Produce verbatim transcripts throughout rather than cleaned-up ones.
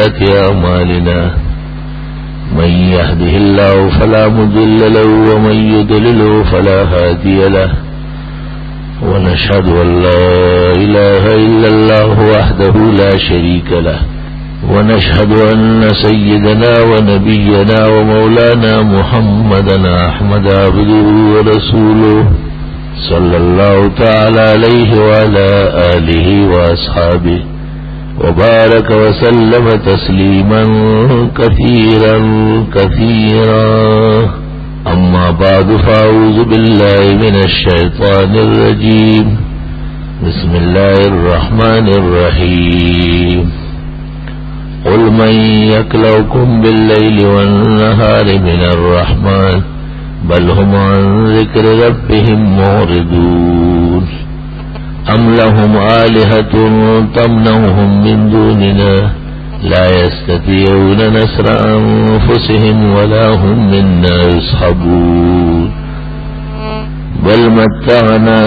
سيئات أعمالنا من يهده الله فلا مضل له ومن يضلله فلا هادي له ونشهد أن لا إله إلا الله وحده لا شريك له ونشهد أن سيدنا ونبينا ومولانا محمدا أحمد عبده ورسوله صلى الله تعالى عليه وعلى آله وأصحابه وبارك وسلم تسليما كثيرا كثيرا أما بعد فأعوذ بالله من الشيطان الرجيم بسم الله الرحمن الرحيم قل من يكلؤكم بالليل والنهار من الرحمن بل هم عن ذكر ربهم معرضون أم لهم آلهة تمنعهم من دوننا لا يستطيعون نصر أنفسهم ولا هم منا يصحبون بل متعنا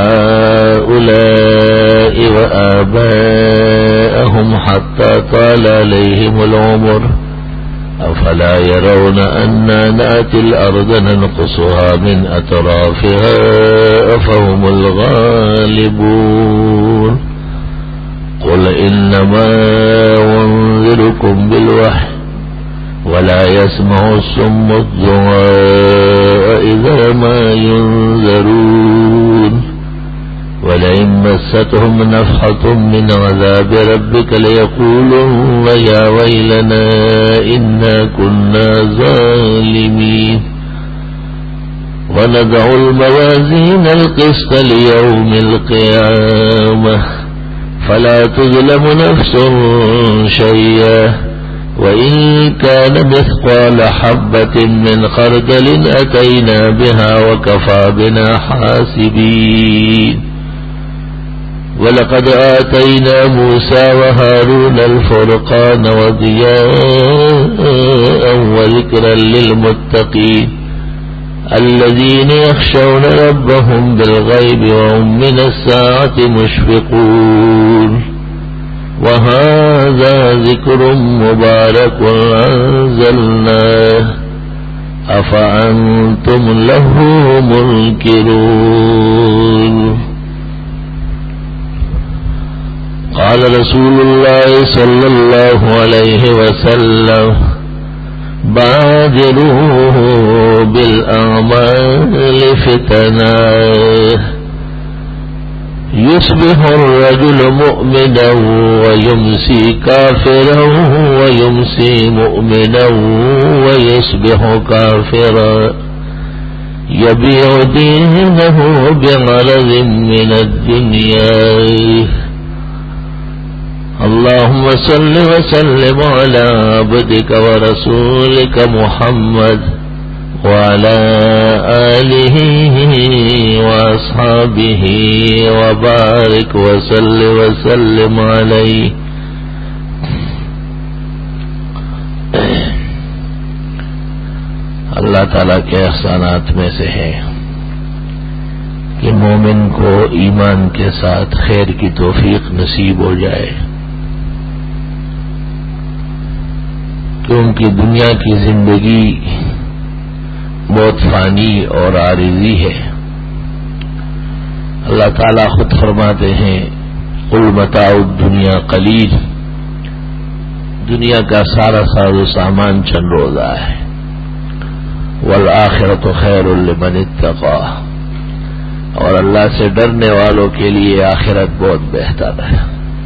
هؤلاء وآباءهم حتى طال عليهم العمر أفلا يرون أنا نأتي الأرض ننقصها من أطرافها فهم الغالبون قل إنما أنذركم بالوحي ولا يسمع الصم الدعاء إذا ما ينذرون ولئن مستهم نفحة من عذاب ربك ليقولن يا ويلنا إنا كنا ظالمين ونضع الموازين القسط ليوم القيامة فلا تظلم نفس شيئا وإن كان مثقال حبة من خردل أتينا بها وكفى بنا حاسبين ولقد آتينا موسى وهارون الفرقان وضياء وذكرا للمتقين الذين يخشون ربهم بالغيب وهم من الساعة مشفقون وهذا ذكر مبارك أنزلناه أفأنتم له منكرون قال رسول الله صلى الله عليه وسلم بادروا بالأعمال فتنا يصبح الرجل مؤمنا ويمسي كافرا ويمسي مؤمنا ويصبح كافرا يبيع دينه بعرض من الدنيا اللهم صل وسلم على عبدك ورسولك محمد وعلى آله وأصحابه وبارك وسلم وسلم عليه. اللہ تعالیٰ کے احسانات میں سے ہے کہ مومن کو ایمان کے ساتھ خیر کی توفیق نصیب ہو جائے کہ ان کی دنیا کی زندگی بہت فانی اور عارضی ہے. اللہ تعالیٰ خود فرماتے ہیں قل متاع الدنیا قلیل، دنیا کا سارا ساز و سامان چند روزہ ہے، والآخرۃ خیر لمن اتقی، اور اللہ سے ڈرنے والوں کے لیے آخرت بہت بہتر ہے.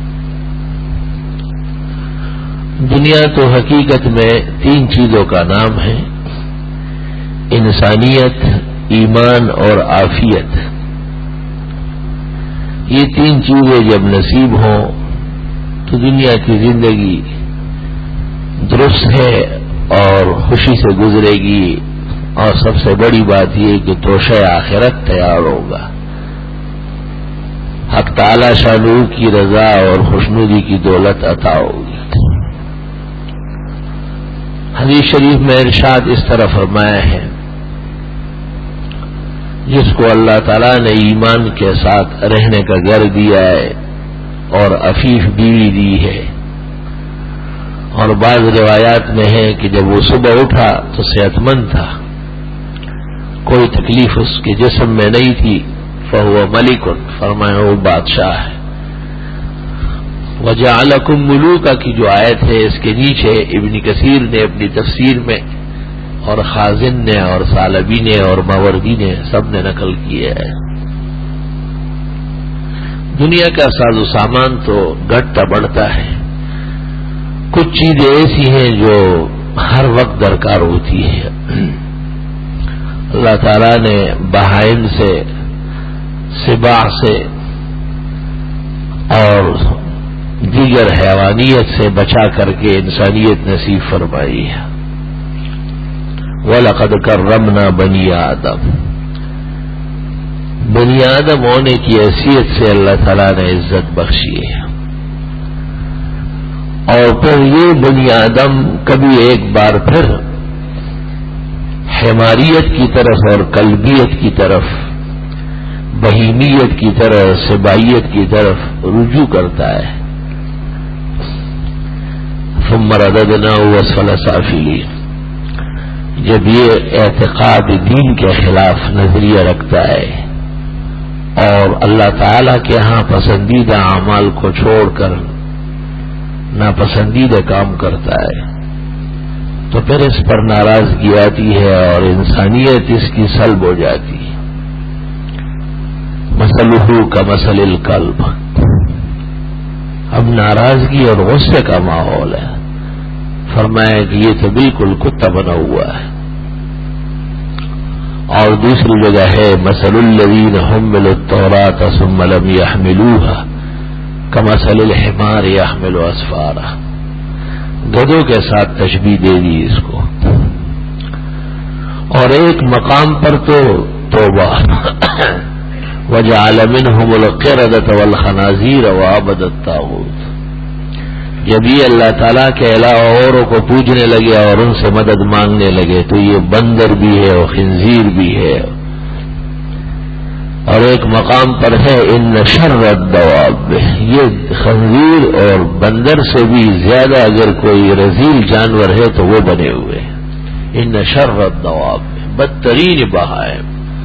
دنیا تو حقیقت میں تین چیزوں کا نام ہے: انسانیت، ایمان اور عافیت. یہ تین چیزیں جب نصیب ہوں تو دنیا کی زندگی درست ہے اور خوشی سے گزرے گی، اور سب سے بڑی بات یہ کہ توشہ آخرت تیار ہوگا. حق تعالی شانہ کی رضا اور خوشنودی کی دولت عطا ہوگی. حدیث شریف میں ارشاد اس طرح فرمایا ہے جس کو اللہ تعالیٰ نے ایمان کے ساتھ رہنے کا گھر دیا ہے اور عفیف بیوی دی ہے اور اور بعض روایات میں ہے کہ جب وہ صبح اٹھا تو صحت مند تھا، کوئی تکلیف اس کے جسم میں نہیں تھی، فہو ملک، فرمایا وہ بادشاہ ہے۔ وجعلکم ملوکا کی جو آیت ہے اس کے نیچے ابن کثیر نے اپنی تفسیر میں اور خازن نے اور ثعلبی نے اور ماوردی نے سب نے نقل کیا ہے۔ دنیا کا ساز و سامان تو گھٹتا بڑھتا ہے، کچھ چیزیں ایسی ہیں جو ہر وقت درکار ہوتی ہے۔ اللہ تعالیٰ نے بہائم سے، سباع سے اور دیگر حیوانیت سے بچا کر کے انسانیت نصیب فرمائی ہے۔ وَلَقَدْ كَرَّمْنَا بَنِي آدَمَ، بنی آدم ہونے کی حیثیت سے اللہ تعالیٰ نے عزت بخشی ہے۔ اور پھر یہ بنی آدم کبھی ایک بار پھر حماریت کی طرف اور قلبیت کی طرف، بہیمیت کی طرف، سبائیت کی طرف رجوع کرتا ہے۔ ثم رددناه اسفل سافلین، جب یہ اعتقاد دین کے خلاف نظریہ رکھتا ہے اور اللہ تعالی کے ہاں پسندیدہ اعمال کو چھوڑ کر ناپسندیدہ کام کرتا ہے، تو پھر اس پر ناراضگی آتی ہے اور انسانیت اس کی سلب ہو جاتی ہے۔ مثلہ کمثل الکلب، اب ناراضگی اور غصے کا ماحول ہے، فرمایا کہ یہ تو بالکل کتا بنا ہوا ہے۔ اور دوسری جگہ ہے مثل الذین حملوا التوراۃ ثم لم يحملوها کمثل الحمار يحمل اسفارا، گدھوں کے ساتھ تشبیہ دے دی اس کو۔ اور ایک مقام پر تو توبہ وجعل منهم القردة والخنازیر وعبد الطاغوت، جب یہ اللہ تعالیٰ کے علاوہ اوروں کو پوجنے لگے اور ان سے مدد مانگنے لگے تو یہ بندر بھی ہے اور خنزیر بھی ہے۔ اور ایک مقام پر ہے ان شر الدواب، یہ خنزیر اور بندر سے بھی زیادہ اگر کوئی رذیل جانور ہے تو وہ بنے ہوئے، ان شر الدواب، بدترین بہائم،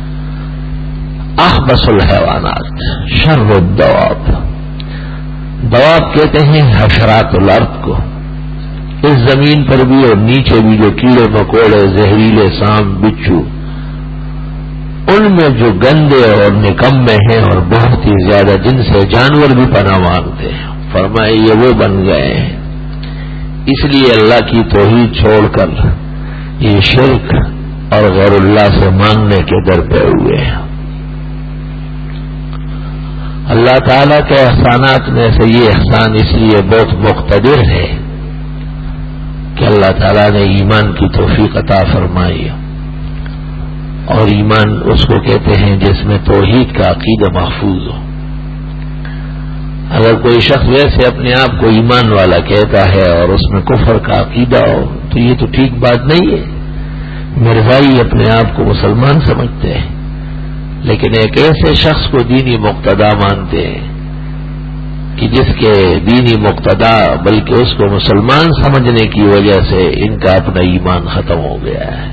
اخبث الحیوانات، شر الدواب۔ دواب کہتے ہیں حشرات الارض کو، اس زمین پر بھی اور نیچے بھی جو کیڑے مکوڑے، زہریلے سانپ، بچھو، ان میں جو گندے اور نکمے ہیں اور بہت ہی زیادہ جن سے جانور بھی پناہ مانگتے ہیں، فرمائے یہ وہ بن گئے ہیں۔ اس لیے اللہ کی توحید چھوڑ کر یہ شرک اور غیر اللہ سے مانگنے کے در پہ ہوئے ہیں۔ اللہ تعالیٰ کے احسانات میں سے یہ احسان اس لیے بہت مقتدر ہے کہ اللہ تعالیٰ نے ایمان کی توفیق عطا فرمائی، اور ایمان اس کو کہتے ہیں جس میں توحید کا عقیدہ محفوظ ہو۔ اگر کوئی شخص ویسے اپنے آپ کو ایمان والا کہتا ہے اور اس میں کفر کا عقیدہ ہو تو یہ تو ٹھیک بات نہیں ہے۔ مرزائی اپنے آپ کو مسلمان سمجھتے ہیں، لیکن ایک ایسے شخص کو دینی مقتدا مانتے ہیں کہ جس کے دینی مقتدا بلکہ اس کو مسلمان سمجھنے کی وجہ سے ان کا اپنا ایمان ختم ہو گیا ہے۔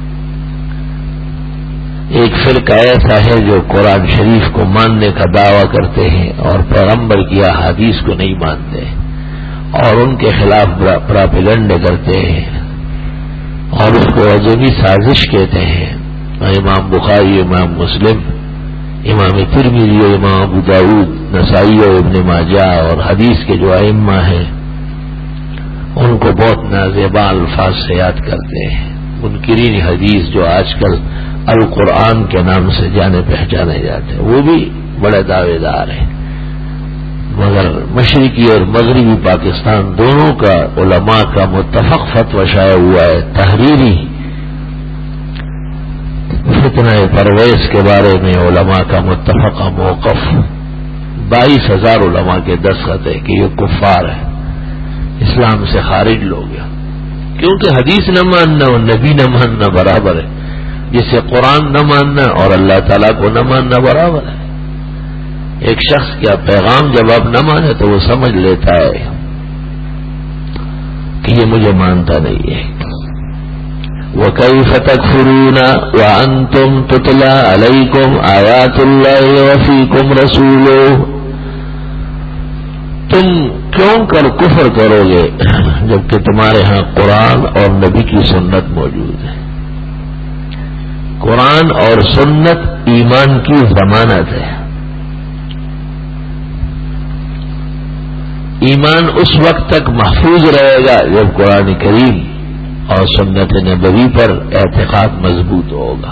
ایک فرقہ ایسا ہے جو قرآن شریف کو ماننے کا دعویٰ کرتے ہیں اور پیغمبر کی احادیث کو نہیں مانتے اور ان کے خلاف پراپیگنڈے کرتے ہیں اور اس کو عجمی سازش کہتے ہیں۔ امام بخاری، امام مسلم، امام ترمذی، امام ابو داؤد، نسائی اور ابن ماجہ اور حدیث کے جو ائمہ ہیں ان کو بہت نازیبا الفاظ سے یاد کرتے ہیں۔ منکرین حدیث جو آج کل القرآن کے نام سے جانے پہچانے جاتے ہیں وہ بھی بڑے دعوے دار ہیں، مگر مشرقی اور مغربی پاکستان دونوں کا علماء کا متفق فتوی شائع ہوا ہے تحریری فتنہ پرویز کے بارے میں، علماء کا متفقہ موقف، بائیس ہزار علماء کے دستخط ہے کہ یہ کفار ہے، اسلام سے خارج لوگ ہیں، کیونکہ حدیث نہ ماننا اور نبی نہ ماننا برابر ہے، جسے قرآن نہ ماننا اور اللہ تعالیٰ کو نہ ماننا برابر ہے۔ ایک شخص کا پیغام جب آپ نہ مانے تو وہ سمجھ لیتا ہے کہ یہ مجھے مانتا نہیں ہے. وَكَيْفَ تَكْفُرُونَ وَأَنْتُمْ تُتْلَى عَلَيْكُمْ آيَاتُ اللَّهِ وَفِيكُمْ رَسُولُهُ. تم کیوں کر کفر کرو گے جبکہ تمہارے ہاں قرآن اور نبی کی سنت موجود ہے. قرآن اور سنت ایمان کی ضمانت ہے. ایمان اس وقت تک محفوظ رہے گا جب قرآن کریم اور سنت نبوی پر اعتقاد مضبوط ہوگا.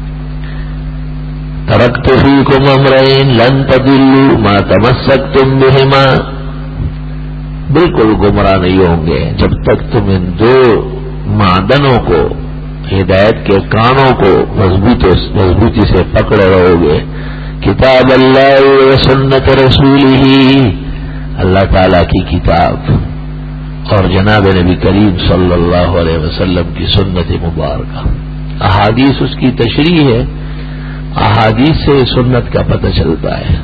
ترکت فیکم امرین لن تضلوا ما تمسکتم بہما. بالکل گمراہ نہیں ہوں گے جب تک تم ان دو معدنوں کو، ہدایت کے کانوں کو مضبوطی سے پکڑے رہو گے. کتاب اللہ و سنت رسولہ، اللہ تعالی کی کتاب اور جناب نبی کریم صلی اللہ علیہ وسلم کی سنت مبارکہ. احادیث اس کی تشریح ہے، احادیث سے سنت کا پتہ چلتا ہے.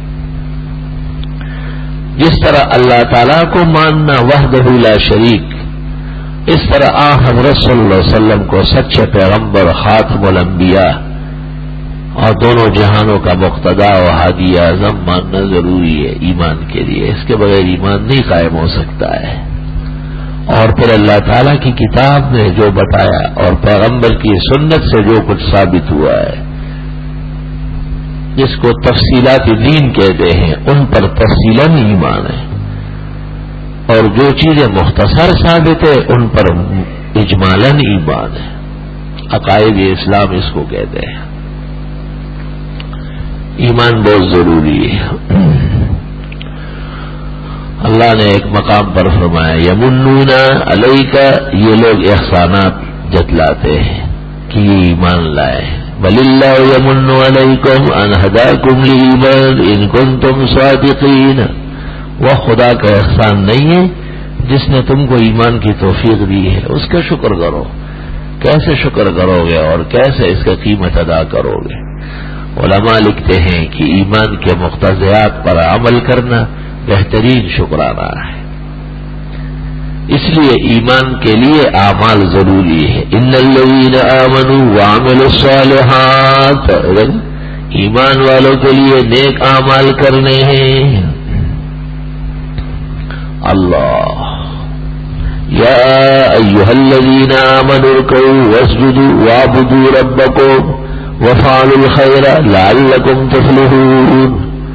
جس طرح اللہ تعالیٰ کو ماننا وحدہ لا شریک، اس طرح آن حضرت صلی اللہ علیہ وسلم کو سچے پیغمبر خاتم الانبیاء اور دونوں جہانوں کا مقتدی و ہادی اعظم ماننا ضروری ہے ایمان کے لیے. اس کے بغیر ایمان نہیں قائم ہو سکتا ہے. اور پھر اللہ تعالیٰ کی کتاب نے جو بتایا اور پیغمبر کی سنت سے جو کچھ ثابت ہوا ہے، جس کو تفصیلات دین کہتے ہیں، ان پر تفصیلاً ایمان ہے. اور جو چیزیں مختصر ثابت ہے ان پر اجمالاً ایمان ہے. عقائد اسلام اس کو کہتے ہیں. ایمان بہت ضروری ہے. اللہ نے ایک مقام پر فرمایا یمنون علیک، یہ لوگ احسانات جتلاتے ہیں کہ یہ ایمان لائے. وللہ یمن علیکم ان ہداکم للایمان ان کنتم صادقین. وہ خدا کا احسان نہیں ہے جس نے تم کو ایمان کی توفیق دی ہے، اس کا شکر کرو. کیسے شکر کرو گے اور کیسے اس کا قیمت ادا کرو گے؟ علماء لکھتے ہیں کہ ایمان کے مقتضیات پر عمل کرنا بہترین شکرانہ ہے. اس لیے ایمان کے لیے اعمال ضروری ہے. ان الذین آمنوا وعملوا الصالحات، ایمان والوں کے لیے نیک اعمال کرنے ہیں. اللہ یا ایھا الذین آمنوا ارکعوا واسجدوا واعبدوا ربکم وافعلوا الخیر لعلکم تفلحون.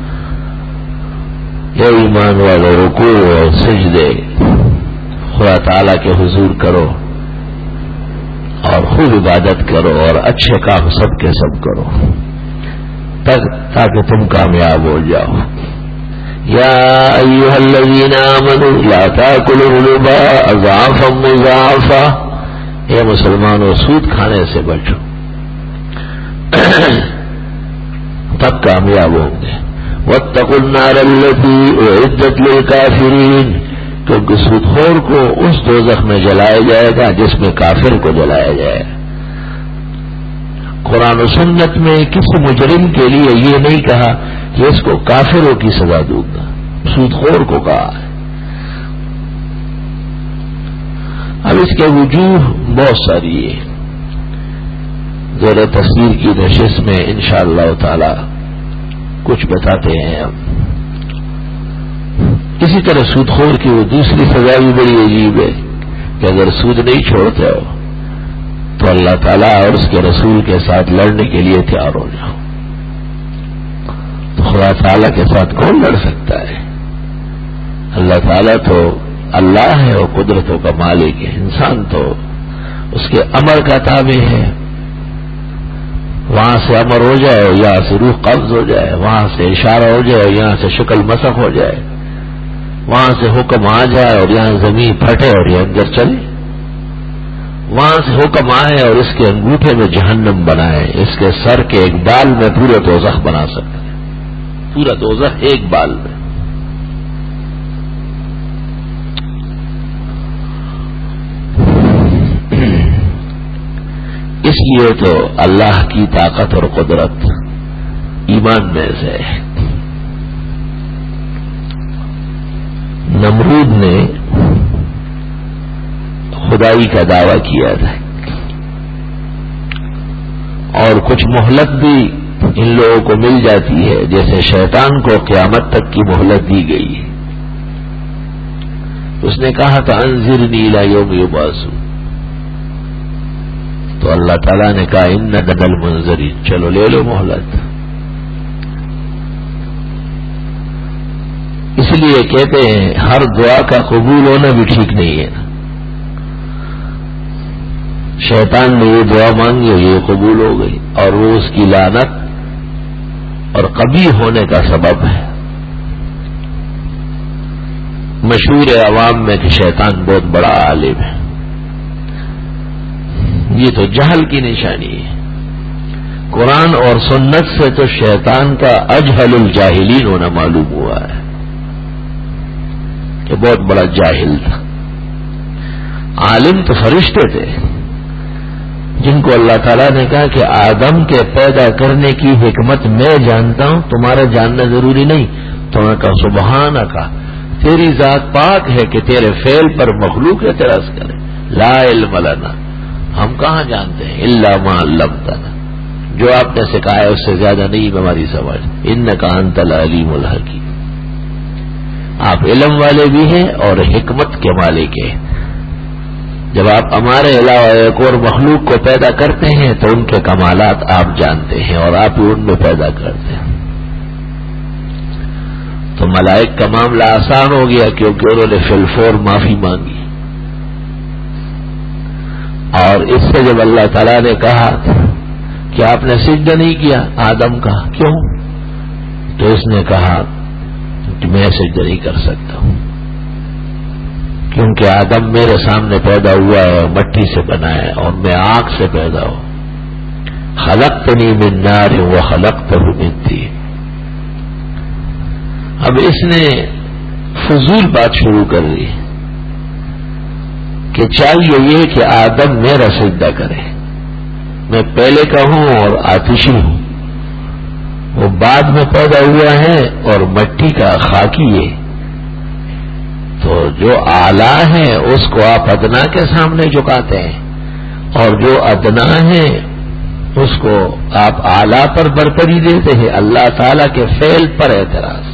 یا ایمان والو رکوع اور سجدے خدا تعالیٰ کے حضور کرو اور خوب عبادت کرو اور اچھے کام سب کے سب کرو تاکہ تم کامیاب ہو جاؤ. یا ایھا الذین آمنوا لا تاکلوا الربا اضعافا مضاعفا، اے مسلمانوں سود کھانے سے بچو تب کامیاب ہوں گے. واتقوا النار التي اعدت للكافرين، کیونکہ سود خور کو اس دوزخ میں جلایا جائے گا جس میں کافر کو جلایا جائے. قرآن و سنت میں کسی مجرم کے لیے یہ نہیں کہا کہ اس کو کافروں کی سزا دوں گا، سود خور کو کہا ہے. اب اس کے وجوہ بہت ساری ہے، زیر تفسیر کی نشست میں انشاءاللہ تعالی کچھ بتاتے ہیں. ہم اسی طرح سود خور کی وہ دوسری سزا بھی بڑی عجیب ہے کہ اگر سود نہیں چھوڑتے ہو تو اللہ تعالیٰ اور اس کے رسول کے ساتھ لڑنے کے لیے تیار ہو جاؤ. تو خدا تعالیٰ کے ساتھ کون لڑ سکتا ہے؟ اللہ تعالیٰ تو اللہ ہے اور قدرتوں کا مالک ہے، انسان تو اس کے امر کا تابع ہے. وہاں سے امر ہو جائے اور یہاں سے روح قبض ہو جائے، وہاں سے اشارہ ہو جائے اور یہاں سے شکل مسخ ہو جائے، وہاں سے حکم آ جائے اور یہاں زمین پھٹے اور یہ اندر چلے، وہاں سے حکم آئے اور اس کے انگوٹھے میں جہنم بنائے، اس کے سر کے ایک بال میں پورا دوزخ بنا سکتے ہیں، پورا دوزخ ایک بال میں. اس لیے تو اللہ کی طاقت اور قدرت ایمان میں سے ہے. نمرود نے خدائی کا دعویٰ کیا تھا، اور کچھ مہلت بھی ان لوگوں کو مل جاتی ہے، جیسے شیطان کو قیامت تک کی مہلت دی گئی ہے۔ اس نے کہا تھا انذرنی الی یوم یبعثون، تو اللہ تعالیٰ نے کہا ان من المنذرین، چلو لے لو مہلت۔ اس لیے کہتے ہیں ہر دعا کا قبول ہونا بھی ٹھیک نہیں ہے۔ شیطان نے یہ دعا مانگی اور یہ قبول ہو گئی، اور وہ اس کی لعنت اور قبیح ہونے کا سبب ہے۔ مشہور عوام میں کہ شیطان بہت بڑا عالم ہے، یہ تو جہل کی نشانی ہے۔ قرآن اور سنت سے تو شیطان کا اجہل الجاہلین ہونا معلوم ہوا ہے کہ بہت بڑا جاہل تھا۔ عالم تو فرشتے تھے جن کو اللہ تعالیٰ نے کہا کہ آدم کے پیدا کرنے کی حکمت میں جانتا ہوں، تمہارا جاننا ضروری نہیں۔ تو میں کہا سبحانہ کا، تیری ذات پاک ہے کہ تیرے فعل پر مخلوق اعتراض کرے۔ لا علم لنا، ہم کہاں جانتے ہیں، الا ما علمتنا، جو آپ نے سکھایا اس سے زیادہ نہیں ہماری سمجھ۔ انک انت العلیم الحکیم، آپ علم والے بھی ہیں اور حکمت کے مالک ہیں۔ جب آپ ہمارے علاوہ ایک اور مخلوق کو پیدا کرتے ہیں تو ان کے کمالات آپ جانتے ہیں اور آپ ہی ان میں پیدا کرتے ہیں۔ تو ملائک کا معاملہ آسان ہو گیا کیونکہ انہوں نے فی الفور معافی مانگی، اور اس سے جب اللہ تعالیٰ نے کہا کہ آپ نے سجدہ نہیں کیا آدم کا، کیوں؟ تو اس نے کہا کہ میں سجدہ نہیں کر سکتا ہوں کیونکہ آدم میرے سامنے پیدا ہوا ہے، مٹی سے بنا ہے، اور میں آگ سے پیدا ہوں۔ خلقتنی من نار وخلقتہ من طین۔ اب اس نے فضول بات شروع کر دی کہ چاہیے یہ کہ آدم میرا سجدہ کرے، میں پہلے کا ہوں اور آتشی ہوں، وہ بعد میں پیدا ہوا ہے اور مٹی کا خاکی ہے۔ تو جو اعلیٰ ہے اس کو آپ ادنا کے سامنے جھکاتے ہیں، اور جو ادنا ہے اس کو آپ اعلیٰ پر برتری دیتے ہیں، اللہ تعالیٰ کے فعل پر اعتراض۔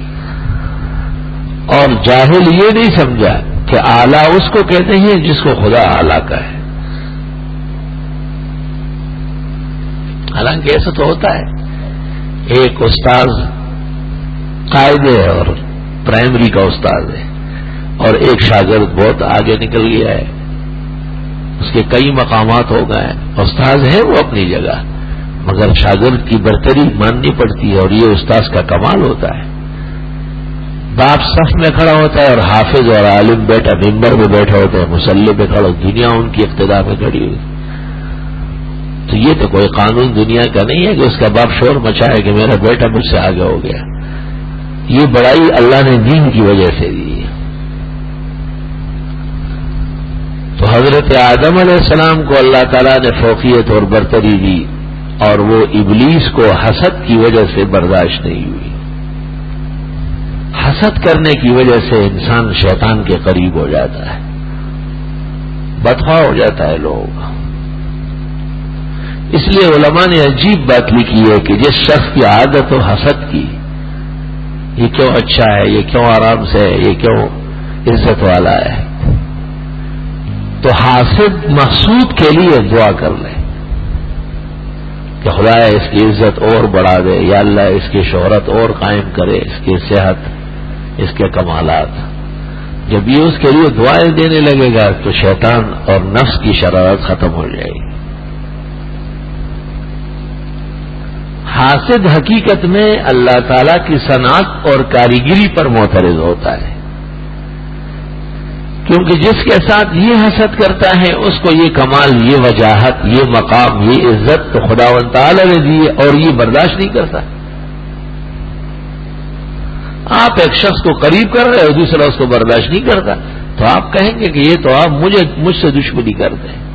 اور جاہل یہ نہیں سمجھا کہ اعلیٰ اس کو کہتے ہیں جس کو خدا اعلیٰ کا ہے، حالانکہ ایسا تو ہوتا ہے۔ ایک استاذ قائد ہے اور پرائمری کا استاذ ہے، اور ایک شاگرد بہت آگے نکل گیا ہے، اس کے کئی مقامات ہو گئے ہیں، استاذ ہے وہ اپنی جگہ، مگر شاگرد کی برتری ماننی پڑتی ہے، اور یہ استاذ کا کمال ہوتا ہے۔ باپ صف میں کھڑا ہوتا ہے اور حافظ اور عالم بیٹا ممبر میں بیٹھا ہوتا ہے، مصلی پہ کھڑا، دنیا ان کی اقتداء میں کھڑی ہوئی۔ تو یہ تو کوئی قانون دنیا کا نہیں ہے کہ اس کا باپ شور مچائے کہ میرا بیٹا مجھ سے آگے ہو گیا۔ یہ بڑائی اللہ نے دین کی وجہ سے دی ہے۔ تو حضرت آدم علیہ السلام کو اللہ تعالیٰ نے فوقیت اور برتری دی، اور وہ ابلیس کو حسد کی وجہ سے برداشت نہیں ہوئی۔ حسد کرنے کی وجہ سے انسان شیطان کے قریب ہو جاتا ہے، بدخواہ ہو جاتا ہے لوگ۔ اس لیے علماء نے عجیب بات لکھی ہے کہ جس شخص کی عادت ہو حسد کی، یہ کیوں اچھا ہے، یہ کیوں آرام سے ہے، یہ کیوں عزت والا ہے، تو حاسد مقصود کے لیے دعا کر لے کہ خدا اس کی عزت اور بڑھا دے، یا اللہ اس کی شہرت اور قائم کرے، اس کی صحت، اس کے کمالات۔ جب یہ اس کے لیے دعائیں دینے لگے گا تو شیطان اور نفس کی شرارت ختم ہو جائے گی۔ حاسد حقیقت میں اللہ تعالی کی صنعت اور کاریگری پر معترض ہوتا ہے، کیونکہ جس کے ساتھ یہ حسد کرتا ہے اس کو یہ کمال، یہ وجاہت، یہ مقام، یہ عزت تو خداوند تعالی نے دی ہے، اور یہ برداشت نہیں کرتا۔ آپ ایک شخص کو قریب کر رہے ہو، دوسرا اس کو برداشت نہیں کرتا، تو آپ کہیں گے کہ یہ تو آپ مجھے مجھ سے دشمنی کرتے ہیں۔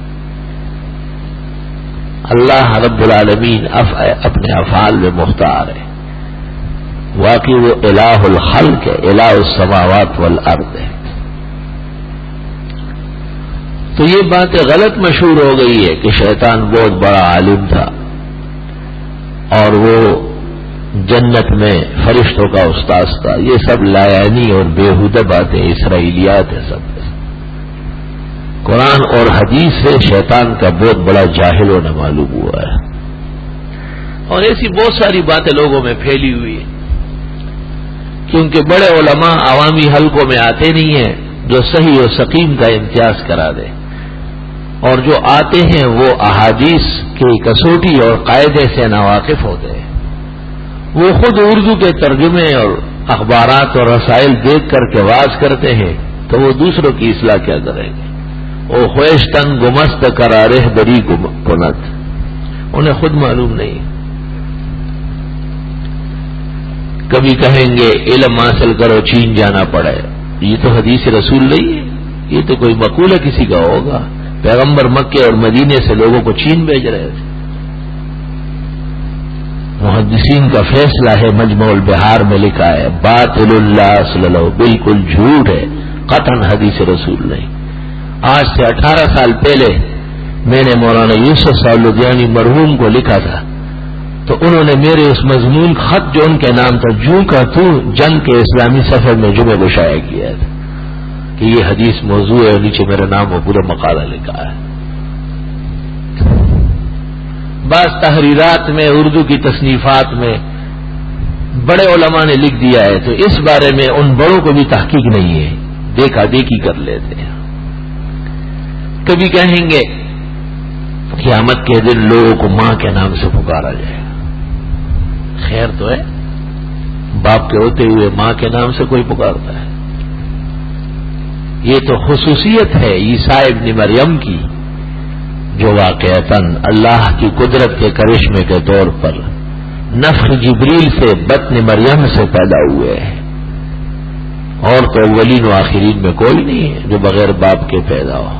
اللہ رب العالمین اپنے افعال میں مختار ہے، واقعی وہ الہ الخلق ہے، الہ السماوات والارض ہے۔ تو یہ بات غلط مشہور ہو گئی ہے کہ شیطان بہت بڑا عالم تھا اور وہ جنت میں فرشتوں کا استاذ تھا. یہ سب لایعنی اور بیہودہ باتیں، اسرائیلیات ہیں سب. قرآن اور حدیث سے شیطان کا بہت بڑا جاہل ہونا معلوم ہوا ہے. اور ایسی بہت ساری باتیں لوگوں میں پھیلی ہوئی ہیں، کیونکہ بڑے علماء عوامی حلقوں میں آتے نہیں ہیں جو صحیح و سقیم کا امتیاز کرا دے، اور جو آتے ہیں وہ احادیث کی کسوٹی اور قاعدے سے ناواقف ہوتے ہیں. وہ خود اردو کے ترجمے اور اخبارات اور رسائل دیکھ کر کے واز کرتے ہیں تو وہ دوسروں کی اصلاح کیا کریں گے؟ او خویشتن گمست کرارہ بری کنت، انہیں خود معلوم نہیں. کبھی کہیں گے علم حاصل کرو چین جانا پڑے، یہ تو حدیث رسول نہیں ہے، یہ تو کوئی مقولہ کسی کا ہوگا. پیغمبر مکے اور مدینے سے لوگوں کو چین بھیج رہے تھے. محدثین کا فیصلہ ہے، مجموع البحار میں لکھا ہے باطل اللہ صلی اللہ، بالکل جھوٹ ہے، قطعاً حدیث رسول نہیں. آج سے اٹھارہ سال پہلے میں نے مولانا یوسف صاحب لدھیانی مرحوم کو لکھا تھا، تو انہوں نے میرے اس مضمون خط جو ان کے نام تھا جوں کا تو جنگ کے اسلامی سفر میں جمعے کو شائع کیا تھا کہ یہ حدیث موضوع ہے، اور نیچے میرا نام اور پورا مقالہ لکھا ہے. بعض تحریرات میں، اردو کی تصنیفات میں بڑے علماء نے لکھ دیا ہے، تو اس بارے میں ان بڑوں کو بھی تحقیق نہیں ہے، دیکھا دیکھی کر لیتے ہیں. کبھی کہیں گے قیامت کے دن لوگوں کو ماں کے نام سے پکارا جائے گا. خیر تو ہے، باپ کے ہوتے ہوئے ماں کے نام سے کوئی پکارتا ہے؟ یہ تو خصوصیت ہے عیسیٰ ابن مریم کی، جو واقعتاً اللہ کی قدرت کے کرشمے کے طور پر نفخ جبریل سے بطن مریم سے پیدا ہوئے ہیں. اور تو اولین و آخرین میں کوئی نہیں ہے جو بغیر باپ کے پیدا ہو.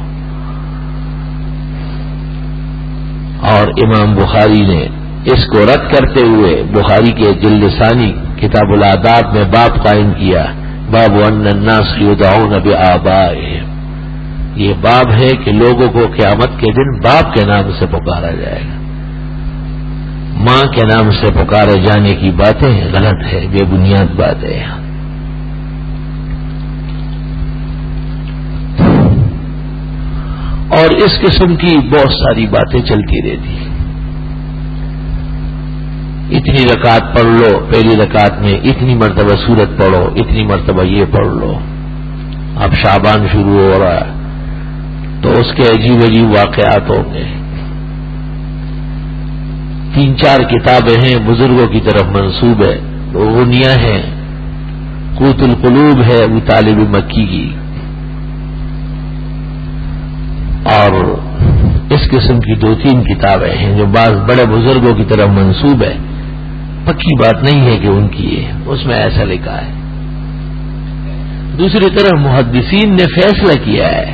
اور امام بخاری نے اس کو رد کرتے ہوئے بخاری کے جلد ثانی کتاب الآداب میں باب قائم کیا، باب ان الناس یدعون بآبائہم. یہ باب ہے کہ لوگوں کو قیامت کے دن باپ کے نام سے پکارا جائے گا. ماں کے نام سے پکارے جانے کی باتیں غلط ہے، بے بنیاد باتیں ہیں. اور اس قسم کی بہت ساری باتیں چلتی رہتی. اتنی رکعت پڑھ لو، پہلی رکعت میں اتنی مرتبہ سورت پڑھو، اتنی مرتبہ یہ پڑھ لو. اب شعبان شروع ہو رہا ہے تو اس کے عجیب عجیب واقعات ہوں گے. تین چار کتابیں ہیں بزرگوں کی طرف منسوب ہے، غنیہ ہیں، قوت القلوب ہے ابو طالب مکی کی، اور اس قسم کی دو تین کتابیں ہیں جو بعض بڑے بزرگوں کی طرف منسوب ہے. پکی بات نہیں ہے کہ ان کی ہے، اس میں ایسا لکھا ہے. دوسری طرف محدثین نے فیصلہ کیا ہے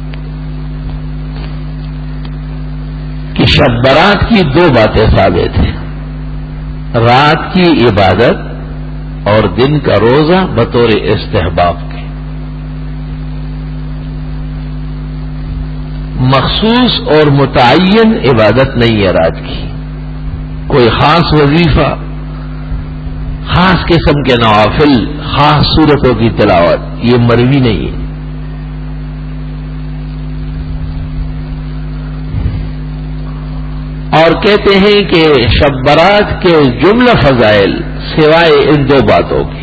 کہ شب برات کی دو باتیں ثابت ہیں، رات کی عبادت اور دن کا روزہ بطور استحباب کے. مخصوص اور متعین عبادت نہیں ہے رات کی، کوئی خاص وظیفہ، خاص قسم کے نوافل، خاص صورتوں کی تلاوت، یہ مروی نہیں ہے. اور کہتے ہیں کہ شب برات کے جملہ فضائل سوائے ان دو باتوں کے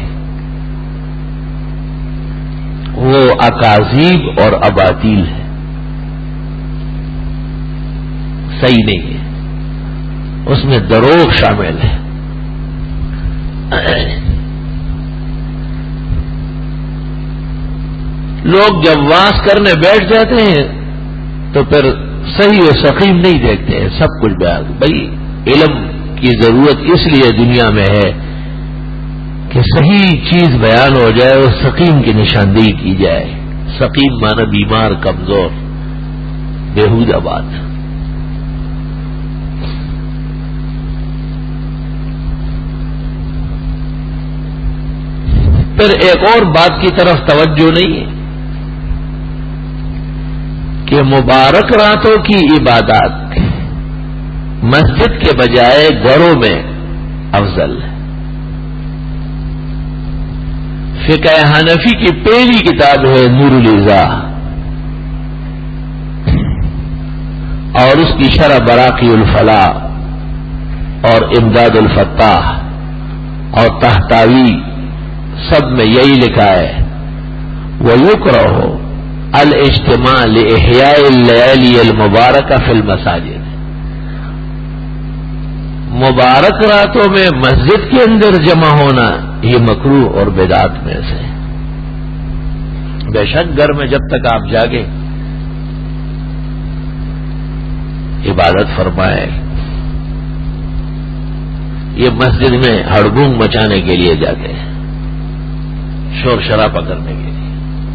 وہ اکاذیب اور اباطیل ہے، صحیح نہیں ہے، اس میں دروغ شامل ہے. لوگ جب واز کرنے بیٹھ جاتے ہیں تو پھر صحیح و سقیم نہیں دیکھتے ہیں، سب کچھ بیان. بھائی علم کی ضرورت اس لیے دنیا میں ہے کہ صحیح چیز بیان ہو جائے اور سقیم کی نشاندہی کی جائے. سقیم مانا بیمار، کمزور، بیہودہ بات. پھر ایک اور بات کی طرف توجہ نہیں ہے کہ مبارک راتوں کی عبادات مسجد کے بجائے گھروں میں افضل ہے. فقہ حنفی کی پہلی کتاب ہے نور الاضاء اور اس کی شرح براقی الفلاح اور امداد الفتاح اور تحتاوی سب میں یہی لکھا ہے وَيُكْرَهُ الاجتماع لإحیاء الليالي المبارکہ فی المساجد. مبارک راتوں میں مسجد کے اندر جمع ہونا یہ مکروہ اور بدعت میں سے. بے شک گھر میں جب تک آپ جاگے عبادت فرمائے، یہ مسجد میں ہڑبونگ مچانے کے لیے جاتے ہیں، شور شرابہ کرنے کے لیے.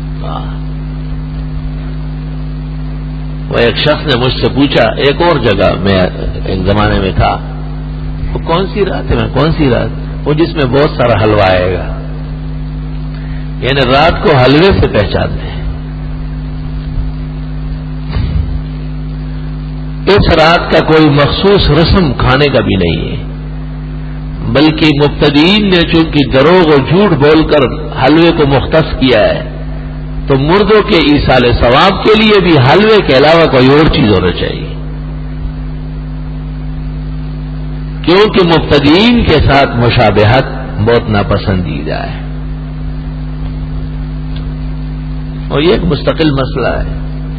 وہ ایک شخص نے مجھ سے پوچھا ایک اور جگہ میں ایک زمانے میں تھا، وہ کون سی رات ہے؟ میں کون سی رات؟ وہ جس میں بہت سارا حلوہ آئے گا، یعنی رات کو حلوے سے پہچانتے ہیں. اس رات کا کوئی مخصوص رسم کھانے کا بھی نہیں ہے، بلکہ مبتدئین نے چونکہ دروغ و جھوٹ بول کر حلوے کو مختص کیا ہے تو مردوں کے ایصال ثواب کے لیے بھی حلوے کے علاوہ کوئی اور چیز ہونا چاہیے، کیونکہ مبتدئین کے ساتھ مشابہت بہت ناپسندیدہ ہے اور یہ ایک مستقل مسئلہ ہے.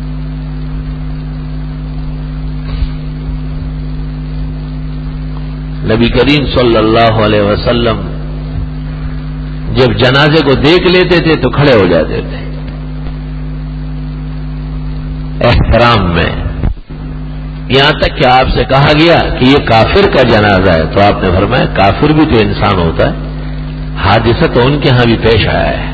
نبی کریم صلی اللہ علیہ وسلم جب جنازے کو دیکھ لیتے تھے تو کھڑے ہو جاتے تھے احترام میں، یہاں تک کہ آپ سے کہا گیا کہ یہ کافر کا جنازہ ہے تو آپ نے فرمایا کافر بھی تو انسان ہوتا ہے، حادثہ تو ان کے ہاں بھی پیش آیا ہے.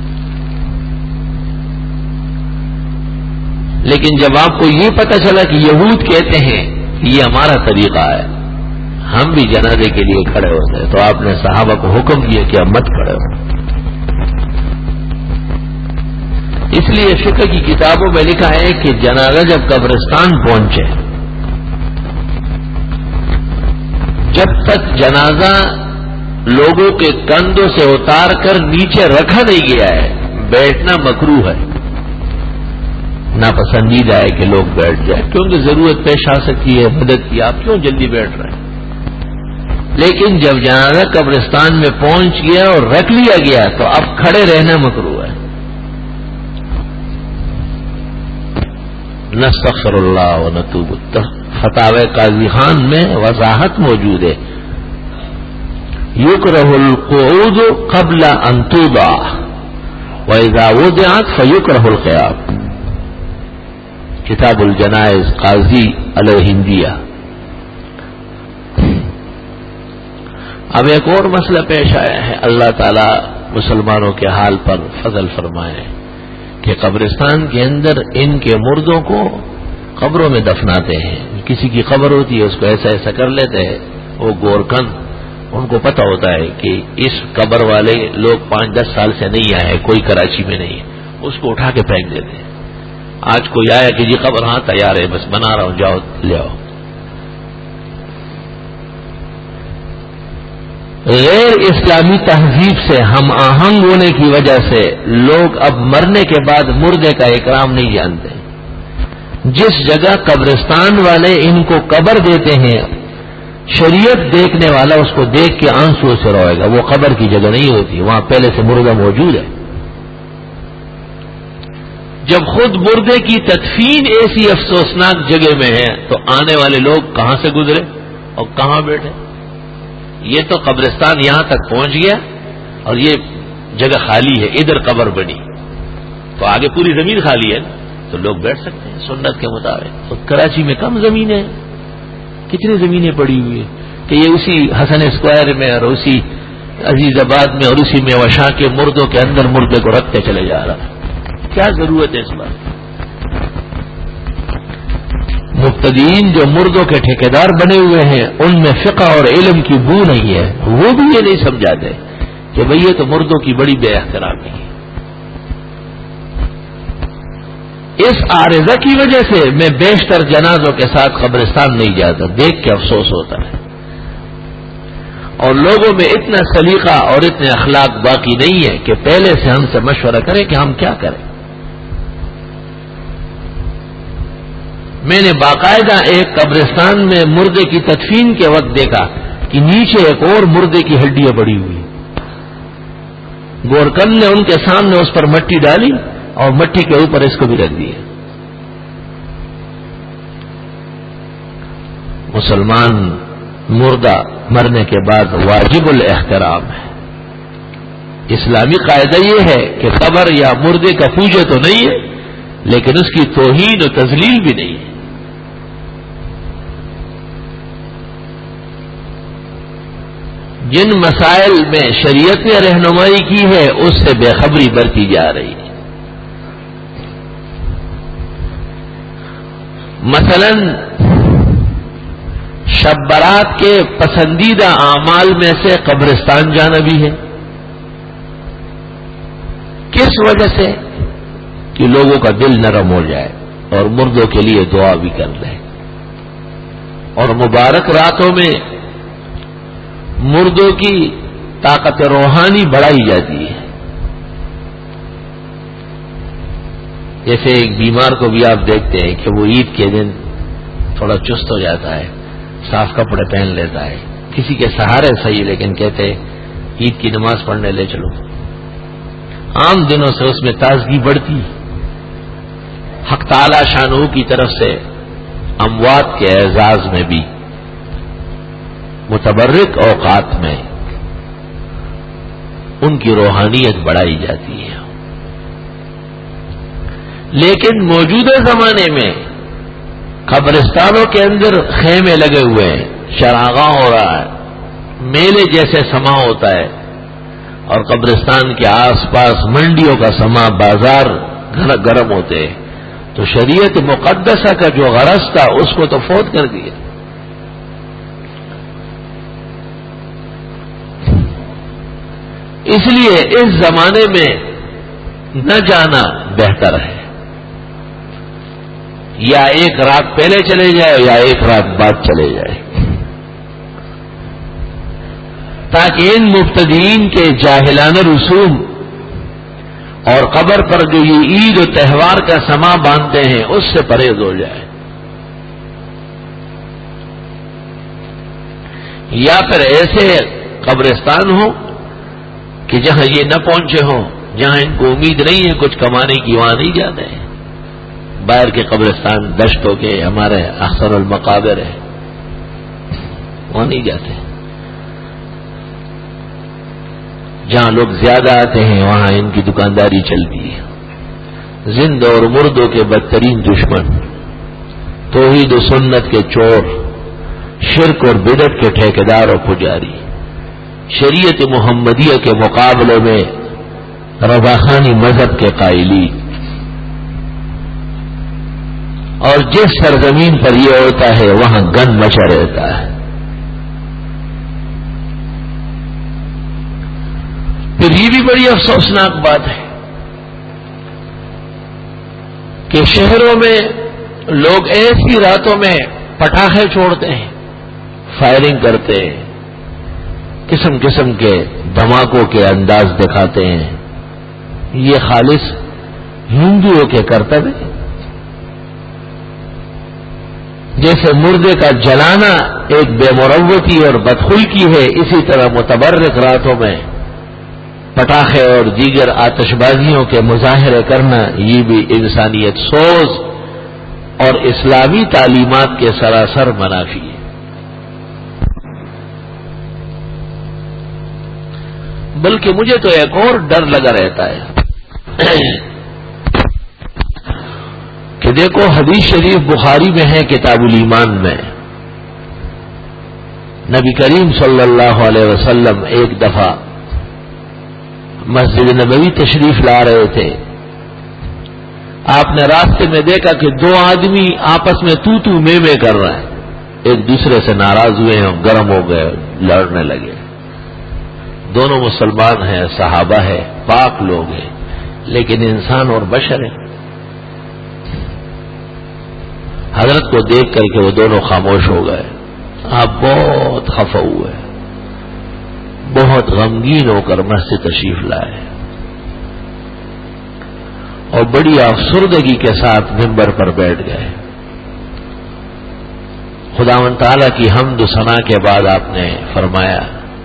لیکن جب آپ کو یہ پتہ چلا کہ یہود کہتے ہیں کہ یہ ہمارا طریقہ ہے، ہم بھی جنازے کے لیے کھڑے ہوتے ہیں، تو آپ نے صحابہ کو حکم دیا کہ اب مت کھڑے ہو. اس لیے فقہ کی کتابوں میں لکھا ہے کہ جنازہ جب قبرستان پہنچے، جب تک جنازہ لوگوں کے کندھوں سے اتار کر نیچے رکھا نہیں گیا ہے بیٹھنا مکروہ ہے. ناپسندیدہ ہے کہ لوگ بیٹھ جائیں کیونکہ ضرورت پیش آ سکتی ہے مدد کی، آپ کیوں جلدی بیٹھ رہے ہیں. لیکن جب جنازہ قبرستان میں پہنچ گیا اور رکھ لیا گیا تو اب کھڑے رہنا مکروہ ہے. نستغفر اللہ و نتوب. فتاوی قاضی خان میں وضاحت موجود ہے. یکرہ القعود قبل ان توضع واذا وضعت فیکرہ القیام. کتاب الجنائز قاضی الہندیہ. اب ایک اور مسئلہ پیش آیا ہے، اللہ تعالی مسلمانوں کے حال پر فضل فرمائے کہ قبرستان کے اندر ان کے مردوں کو قبروں میں دفناتے ہیں. کسی کی قبر ہوتی ہے اس کو ایسا ایسا کر لیتے ہیں، وہ گورکن ان کو پتہ ہوتا ہے کہ اس قبر والے لوگ پانچ دس سال سے نہیں آئے، کوئی کراچی میں نہیں ہے، اس کو اٹھا کے پھینک دیتے ہیں. آج کوئی آیا کہ جی قبر ہاں تیار ہے بس بنا رہا ہوں جاؤ لے آؤ. غیر اسلامی تہذیب سے ہم آہنگ ہونے کی وجہ سے لوگ اب مرنے کے بعد مردے کا اکرام نہیں جانتے. جس جگہ قبرستان والے ان کو قبر دیتے ہیں شریعت دیکھنے والا اس کو دیکھ کے آنسو سے روئے گا. وہ قبر کی جگہ نہیں ہوتی، وہاں پہلے سے مردہ موجود ہے. جب خود مردے کی تدفین ایسی افسوسناک جگہ میں ہے تو آنے والے لوگ کہاں سے گزرے اور کہاں بیٹھے. یہ تو قبرستان یہاں تک پہنچ گیا اور یہ جگہ خالی ہے، ادھر قبر بنی تو آگے پوری زمین خالی ہے تو لوگ بیٹھ سکتے ہیں سنت کے مطابق. تو کراچی میں کم زمینیں ہیں، کتنی زمینیں پڑی ہوئی ہیں کہ یہ اسی حسن اسکوائر میں اور اسی عزیز آباد میں اور اسی میں وشا کے مردوں کے اندر مردے کو رکھتے چلے جا رہا ہے. کیا ضرورت ہے اس بات؟ مبتدئین جو مردوں کے ٹھیکیدار بنے ہوئے ہیں ان میں فقہ اور علم کی بو نہیں ہے، وہ بھی یہ نہیں سمجھاتے کہ بھئی یہ تو مردوں کی بڑی بے احترامی ہے. اس عارضہ کی وجہ سے میں بیشتر جنازوں کے ساتھ قبرستان نہیں جاتا، دیکھ کے افسوس ہوتا ہے، اور لوگوں میں اتنا سلیقہ اور اتنے اخلاق باقی نہیں ہے کہ پہلے سے ہم سے مشورہ کریں کہ ہم کیا کریں۔ میں نے باقاعدہ ایک قبرستان میں مردے کی تدفین کے وقت دیکھا کہ نیچے ایک اور مردے کی ہڈیاں پڑی ہوئی، گورکن نے ان کے سامنے اس پر مٹی ڈالی اور مٹی کے اوپر اس کو بھی رکھ دیا۔ مسلمان مردہ مرنے کے بعد واجب الاحترام ہے۔ اسلامی قاعدہ یہ ہے کہ قبر یا مردے کا پوجا تو نہیں ہے، لیکن اس کی توہین و تذلیل بھی نہیں ہے۔ جن مسائل میں شریعت نے رہنمائی کی ہے اس سے بے خبری برتی جا رہی ہے۔ مثلا شب برات کے پسندیدہ اعمال میں سے قبرستان جانا بھی ہے۔ کس وجہ سے؟ کہ لوگوں کا دل نرم ہو جائے اور مردوں کے لیے دعا بھی کر لیں، اور مبارک راتوں میں مردوں کی طاقت روحانی بڑھائی جاتی ہے۔ جیسے ایک بیمار کو بھی آپ دیکھتے ہیں کہ وہ عید کے دن تھوڑا چست ہو جاتا ہے، صاف کپڑے پہن لیتا ہے، کسی کے سہارے صحیح، لیکن کہتے ہیں عید کی نماز پڑھنے لے چلو۔ عام دنوں سے اس میں تازگی بڑھتی۔ حق تعالی شانہ کی طرف سے اموات کے اعزاز میں بھی متبرک اوقات میں ان کی روحانیت بڑھائی جاتی ہے۔ لیکن موجودہ زمانے میں قبرستانوں کے اندر خیمے لگے ہوئے ہیں، چراغاں ہو رہا ہے، میلے جیسے سما ہوتا ہے، اور قبرستان کے آس پاس منڈیوں کا سما، بازار گرم ہوتے ہیں، تو شریعت مقدسہ کا جو غرض تھا اس کو تو فوت کر دیا۔ اس لیے اس زمانے میں نہ جانا بہتر ہے، یا ایک رات پہلے چلے جائے یا ایک رات بعد چلے جائے، تاکہ ان مبتدئین کے جاہلانہ رسوم اور قبر پر جو یہ عید و تہوار کا سما باندھتے ہیں اس سے پرہیز ہو جائے، یا پھر ایسے قبرستان ہو کہ جہاں یہ نہ پہنچے ہوں، جہاں ان کو امید نہیں ہے کچھ کمانے کی، وہاں نہیں جاتے ہیں۔ باہر کے قبرستان دشتوں کے ہمارے احسن المقابر ہیں، وہاں نہیں جاتے۔ جہاں لوگ زیادہ آتے ہیں وہاں ان کی دکانداری چلتی ہے۔ زندہ اور مردوں کے بدترین دشمن، توحید و سنت کے چور، شرک اور بدعت کے ٹھیکیدار اور پجاری، شریعت محمدیہ کے مقابلے میں رضاخانی مذہب کے قائلین، اور جس سرزمین پر یہ ہوتا ہے وہاں گند مچا رہتا ہے۔ پھر یہ بھی بڑی افسوسناک بات ہے کہ شہروں میں لوگ ایسی راتوں میں پٹاخے چھوڑتے ہیں، فائرنگ کرتے ہیں، قسم قسم کے دھماکوں کے انداز دکھاتے ہیں۔ یہ خالص ہندوؤں کے کرتب ہے۔ جیسے مردے کا جلانا ایک بے مروتی اور بدخلقی ہے، اسی طرح متبرک راتوں میں پٹاخے اور دیگر آتش بازیوں کے مظاہرے کرنا یہ بھی انسانیت سوز اور اسلامی تعلیمات کے سراسر منافی ہے۔ بلکہ مجھے تو ایک اور ڈر لگا رہتا ہے کہ دیکھو حدیث شریف بخاری میں ہے، کتاب الایمان میں، نبی کریم صلی اللہ علیہ وسلم ایک دفعہ مسجد نبوی تشریف لا رہے تھے۔ آپ نے راستے میں دیکھا کہ دو آدمی آپس میں تو تو میں میں کر رہے ہیں، ایک دوسرے سے ناراض ہوئے ہیں، گرم ہو گئے، لڑنے لگے۔ دونوں مسلمان ہیں، صحابہ ہیں، پاک لوگ ہیں، لیکن انسان اور بشر ہیں۔ حضرت کو دیکھ کر کے وہ دونوں خاموش ہو گئے. آپ بہت خفا ہوئے, بہت غمگین ہو کر مسجد تشریف لائے اور بڑی افسردگی کے ساتھ منبر پر بیٹھ گئے. خداوند تعالیٰ کی حمد و ثنا کے بعد آپ نے فرمایا,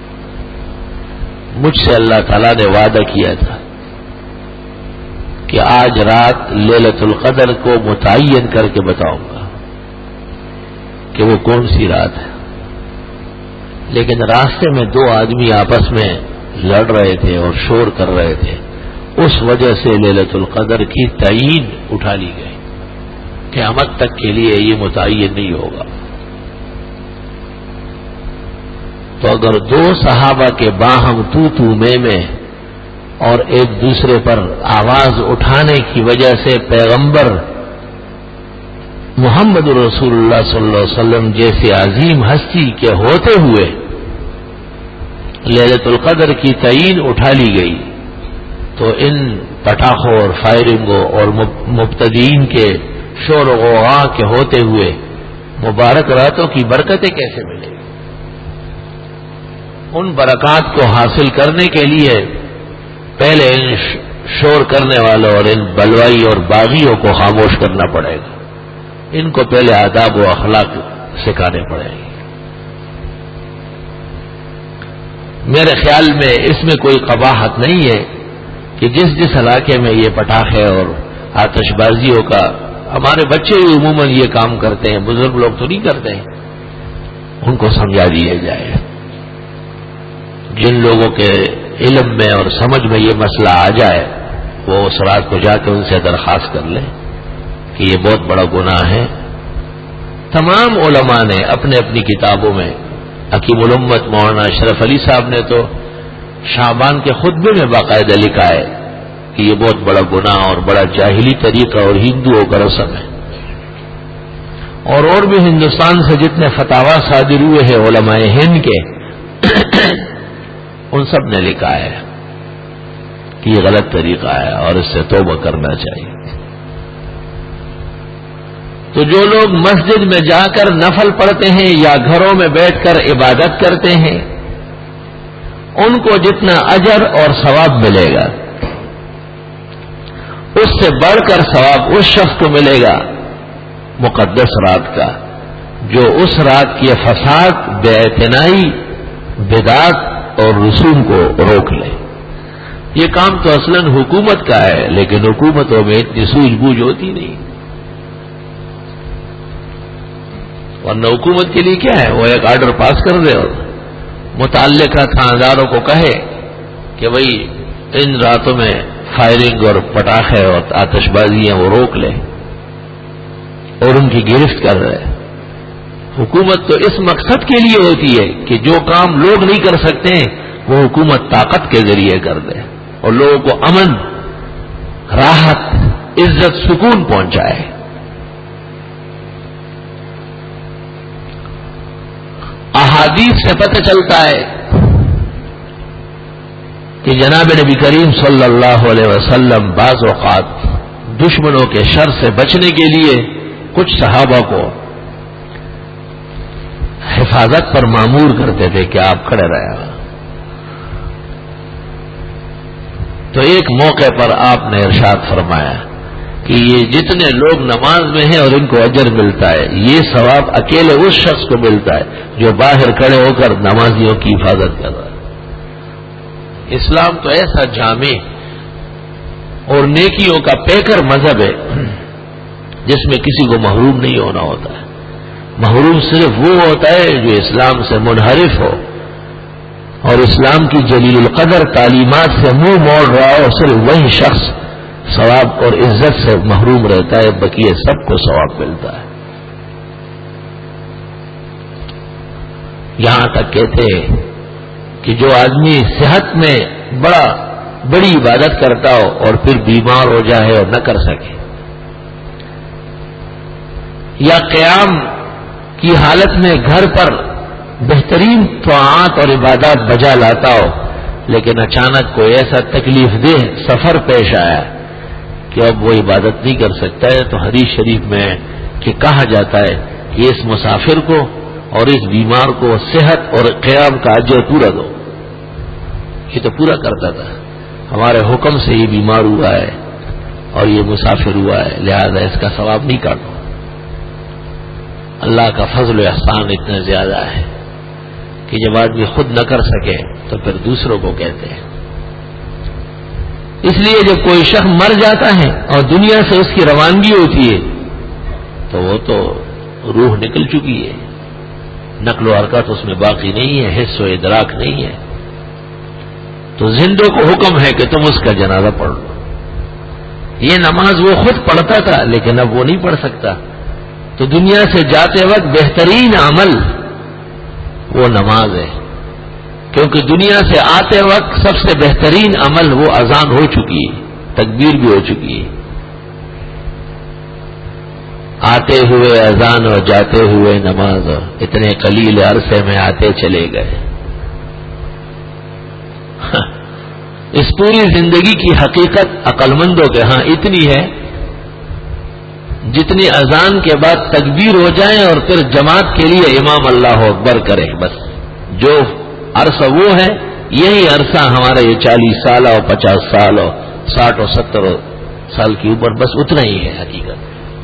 مجھ سے اللہ تعالیٰ نے وعدہ کیا تھا کہ آج رات لیلۃ القدر کو متعین کر کے بتاؤں گا کہ وہ کون سی رات ہے. لیکن راستے میں دو آدمی آپس میں لڑ رہے تھے اور شور کر رہے تھے, اس وجہ سے لیلۃ القدر کی تعین اٹھا لی گئی. قیامت تک کے لیے یہ متعین نہیں ہوگا. تو اگر دو صحابہ کے باہم تو تو میں میں اور ایک دوسرے پر آواز اٹھانے کی وجہ سے پیغمبر محمد رسول اللہ صلی اللہ علیہ وسلم جیسے عظیم ہستی کے ہوتے ہوئے لیلۃ القدر کی تعین اٹھا لی گئی, تو ان پٹاخوں اور فائرنگوں اور مبتدئین کے شور و غوغا کے ہوتے ہوئے مبارک راتوں کی برکتیں کیسے ملیں؟ ان برکات کو حاصل کرنے کے لیے پہلے ان شور کرنے والوں اور ان بلوائی اور باغیوں کو خاموش کرنا پڑے گا. ان کو پہلے آداب و اخلاق سکھانے پڑیں گے. میرے خیال میں اس میں کوئی قباحت نہیں ہے کہ جس جس علاقے میں یہ پٹاخے اور آتش بازیوں کا, ہمارے بچے بھی عموماً یہ کام کرتے ہیں, بزرگ لوگ تو نہیں کرتے ہیں, ان کو سمجھا دیا جائے. جن لوگوں کے علم میں اور سمجھ میں یہ مسئلہ آ جائے وہ اس رات کو جا کے ان سے درخواست کر لیں کہ یہ بہت بڑا گناہ ہے. تمام علماء نے اپنے اپنی کتابوں میں, حکیم الامت مولانا اشرف علی صاحب نے تو شعبان کے خطبے میں باقاعدہ لکھا ہے کہ یہ بہت بڑا گناہ اور بڑا جاہلی طریقہ اور ہندوؤں کا رسم ہے. اور اور بھی ہندوستان سے جتنے فتاوا صادر ہوئے ہیں علماء ہند کے ان سب نے لکھا ہے کہ یہ غلط طریقہ ہے اور اس سے توبہ کرنا چاہیے. تو جو لوگ مسجد میں جا کر نفل پڑھتے ہیں یا گھروں میں بیٹھ کر عبادت کرتے ہیں ان کو جتنا اجر اور ثواب ملے گا اس سے بڑھ کر ثواب اس شخص کو ملے گا مقدس رات کا جو اس رات کی فساد, بے اعتنائی, بدعت اور رسوم کو روک لے. یہ کام تو اصلاً حکومت کا ہے, لیکن حکومتوں میں اتنی سوجھ بوجھ ہوتی نہیں. ورنہ حکومت کے لیے کیا ہے, وہ ایک آرڈر پاس کر دے اور متعلقہ تھانداروں کو کہے کہ بھئی ان راتوں میں فائرنگ اور پٹاخے اور آتش بازیاں وہ روک لے اور ان کی گرفت کر رہے. حکومت تو اس مقصد کے لیے ہوتی ہے کہ جو کام لوگ نہیں کر سکتے وہ حکومت طاقت کے ذریعے کر دے اور لوگوں کو امن, راحت, عزت, سکون پہنچائے. احادیث سے پتہ چلتا ہے کہ جناب نبی کریم صلی اللہ علیہ وسلم بعض اوقات دشمنوں کے شر سے بچنے کے لیے کچھ صحابہ کو حفاظت پر مامور کرتے تھے کہ آپ کھڑے رہے. تو ایک موقع پر آپ نے ارشاد فرمایا کہ یہ جتنے لوگ نماز میں ہیں اور ان کو اجر ملتا ہے, یہ ثواب اکیلے اس شخص کو ملتا ہے جو باہر کھڑے ہو کر نمازیوں کی حفاظت کر رہا ہے. اسلام تو ایسا جامع اور نیکیوں کا پیکر مذہب ہے جس میں کسی کو محروم نہیں ہونا ہوتا ہے. محروم صرف وہ ہوتا ہے جو اسلام سے منحرف ہو اور اسلام کی جلیل القدر تعلیمات سے منہ موڑ رہا ہو, صرف وہی شخص ثواب اور عزت سے محروم رہتا ہے, بقیہ سب کو ثواب ملتا ہے. یہاں تک کہتے ہیں کہ جو آدمی صحت میں بڑا بڑی عبادت کرتا ہو اور پھر بیمار ہو جائے اور نہ کر سکے, یا قیام کی حالت میں گھر پر بہترین طاعات اور عبادات بجا لاتا ہو لیکن اچانک کوئی ایسا تکلیف دہ سفر پیش آیا کہ اب وہ عبادت نہیں کر سکتا ہے, تو حدیث شریف میں کہ کہا جاتا ہے کہ اس مسافر کو اور اس بیمار کو صحت اور قیام کا اجر پورا دو. یہ تو پورا کرتا تھا. ہمارے حکم سے یہ بیمار ہوا ہے اور یہ مسافر ہوا ہے، لہذا اس کا ثواب نہیں کاٹو. اللہ کا فضل و احسان اتنا زیادہ ہے کہ جب آدمی خود نہ کر سکے تو پھر دوسروں کو کہتے ہیں. اس لیے جب کوئی شخص مر جاتا ہے اور دنیا سے اس کی روانگی ہوتی ہے تو وہ تو روح نکل چکی ہے، نقل و حرکت اس میں باقی نہیں ہے، حس و ادراک نہیں ہے. تو زندوں کو حکم ہے کہ تم اس کا جنازہ پڑھ لو. یہ نماز وہ خود پڑھتا تھا لیکن اب وہ نہیں پڑھ سکتا. تو دنیا سے جاتے وقت بہترین عمل وہ نماز ہے، کیونکہ دنیا سے آتے وقت سب سے بہترین عمل وہ اذان ہو چکی ہے، تکبیر بھی ہو چکی ہے. آتے ہوئے اذان اور جاتے ہوئے نماز، اتنے قلیل عرصے میں آتے چلے گئے. اس پوری زندگی کی حقیقت عقل مندوں کے ہاں اتنی ہے جتنی اذان کے بعد تکبیر ہو جائے اور پھر جماعت کے لیے امام اللہ اکبر کرے. بس جو عرصہ وہ ہے، یہی عرصہ ہمارے یہ چالیس سال اور پچاس سال اور ساٹھ اور ستر سال کی اوپر، بس اتنا ہی ہے حقیقت.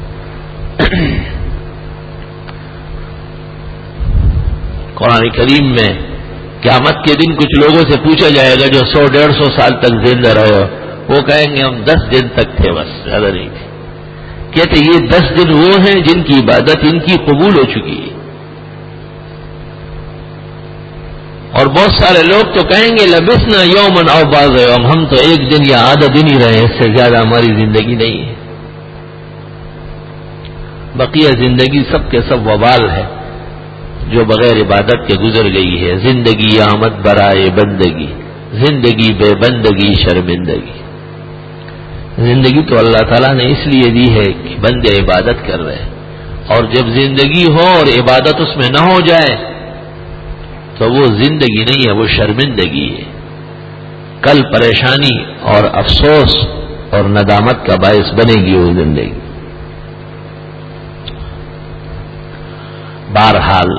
قرآن کریم میں قیامت کے دن کچھ لوگوں سے پوچھا جائے گا جو سو ڈیڑھ سو سال تک زندہ رہے، وہ کہیں گے ہم دس دن تک تھے، بس زیادہ نہیں تھے. کہتے یہ دس دن وہ ہیں جن کی عبادت ان کی قبول ہو چکی ہے. اور بہت سارے لوگ تو کہیں گے لبسنا یومن او بعض یوم، ہم تو ایک دن یا آدھا دن ہی رہے، اس سے زیادہ ہماری زندگی نہیں ہے. بقیہ زندگی سب کے سب وبال ہے جو بغیر عبادت کے گزر گئی ہے. زندگی آمد برائے بندگی، زندگی بے بندگی شرمندگی. زندگی تو اللہ تعالیٰ نے اس لیے دی ہے کہ بندے عبادت کر رہے ہیں، اور جب زندگی ہو اور عبادت اس میں نہ ہو جائے تو وہ زندگی نہیں ہے، وہ شرمندگی ہے. کل پریشانی اور افسوس اور ندامت کا باعث بنے گی وہ زندگی. بہرحال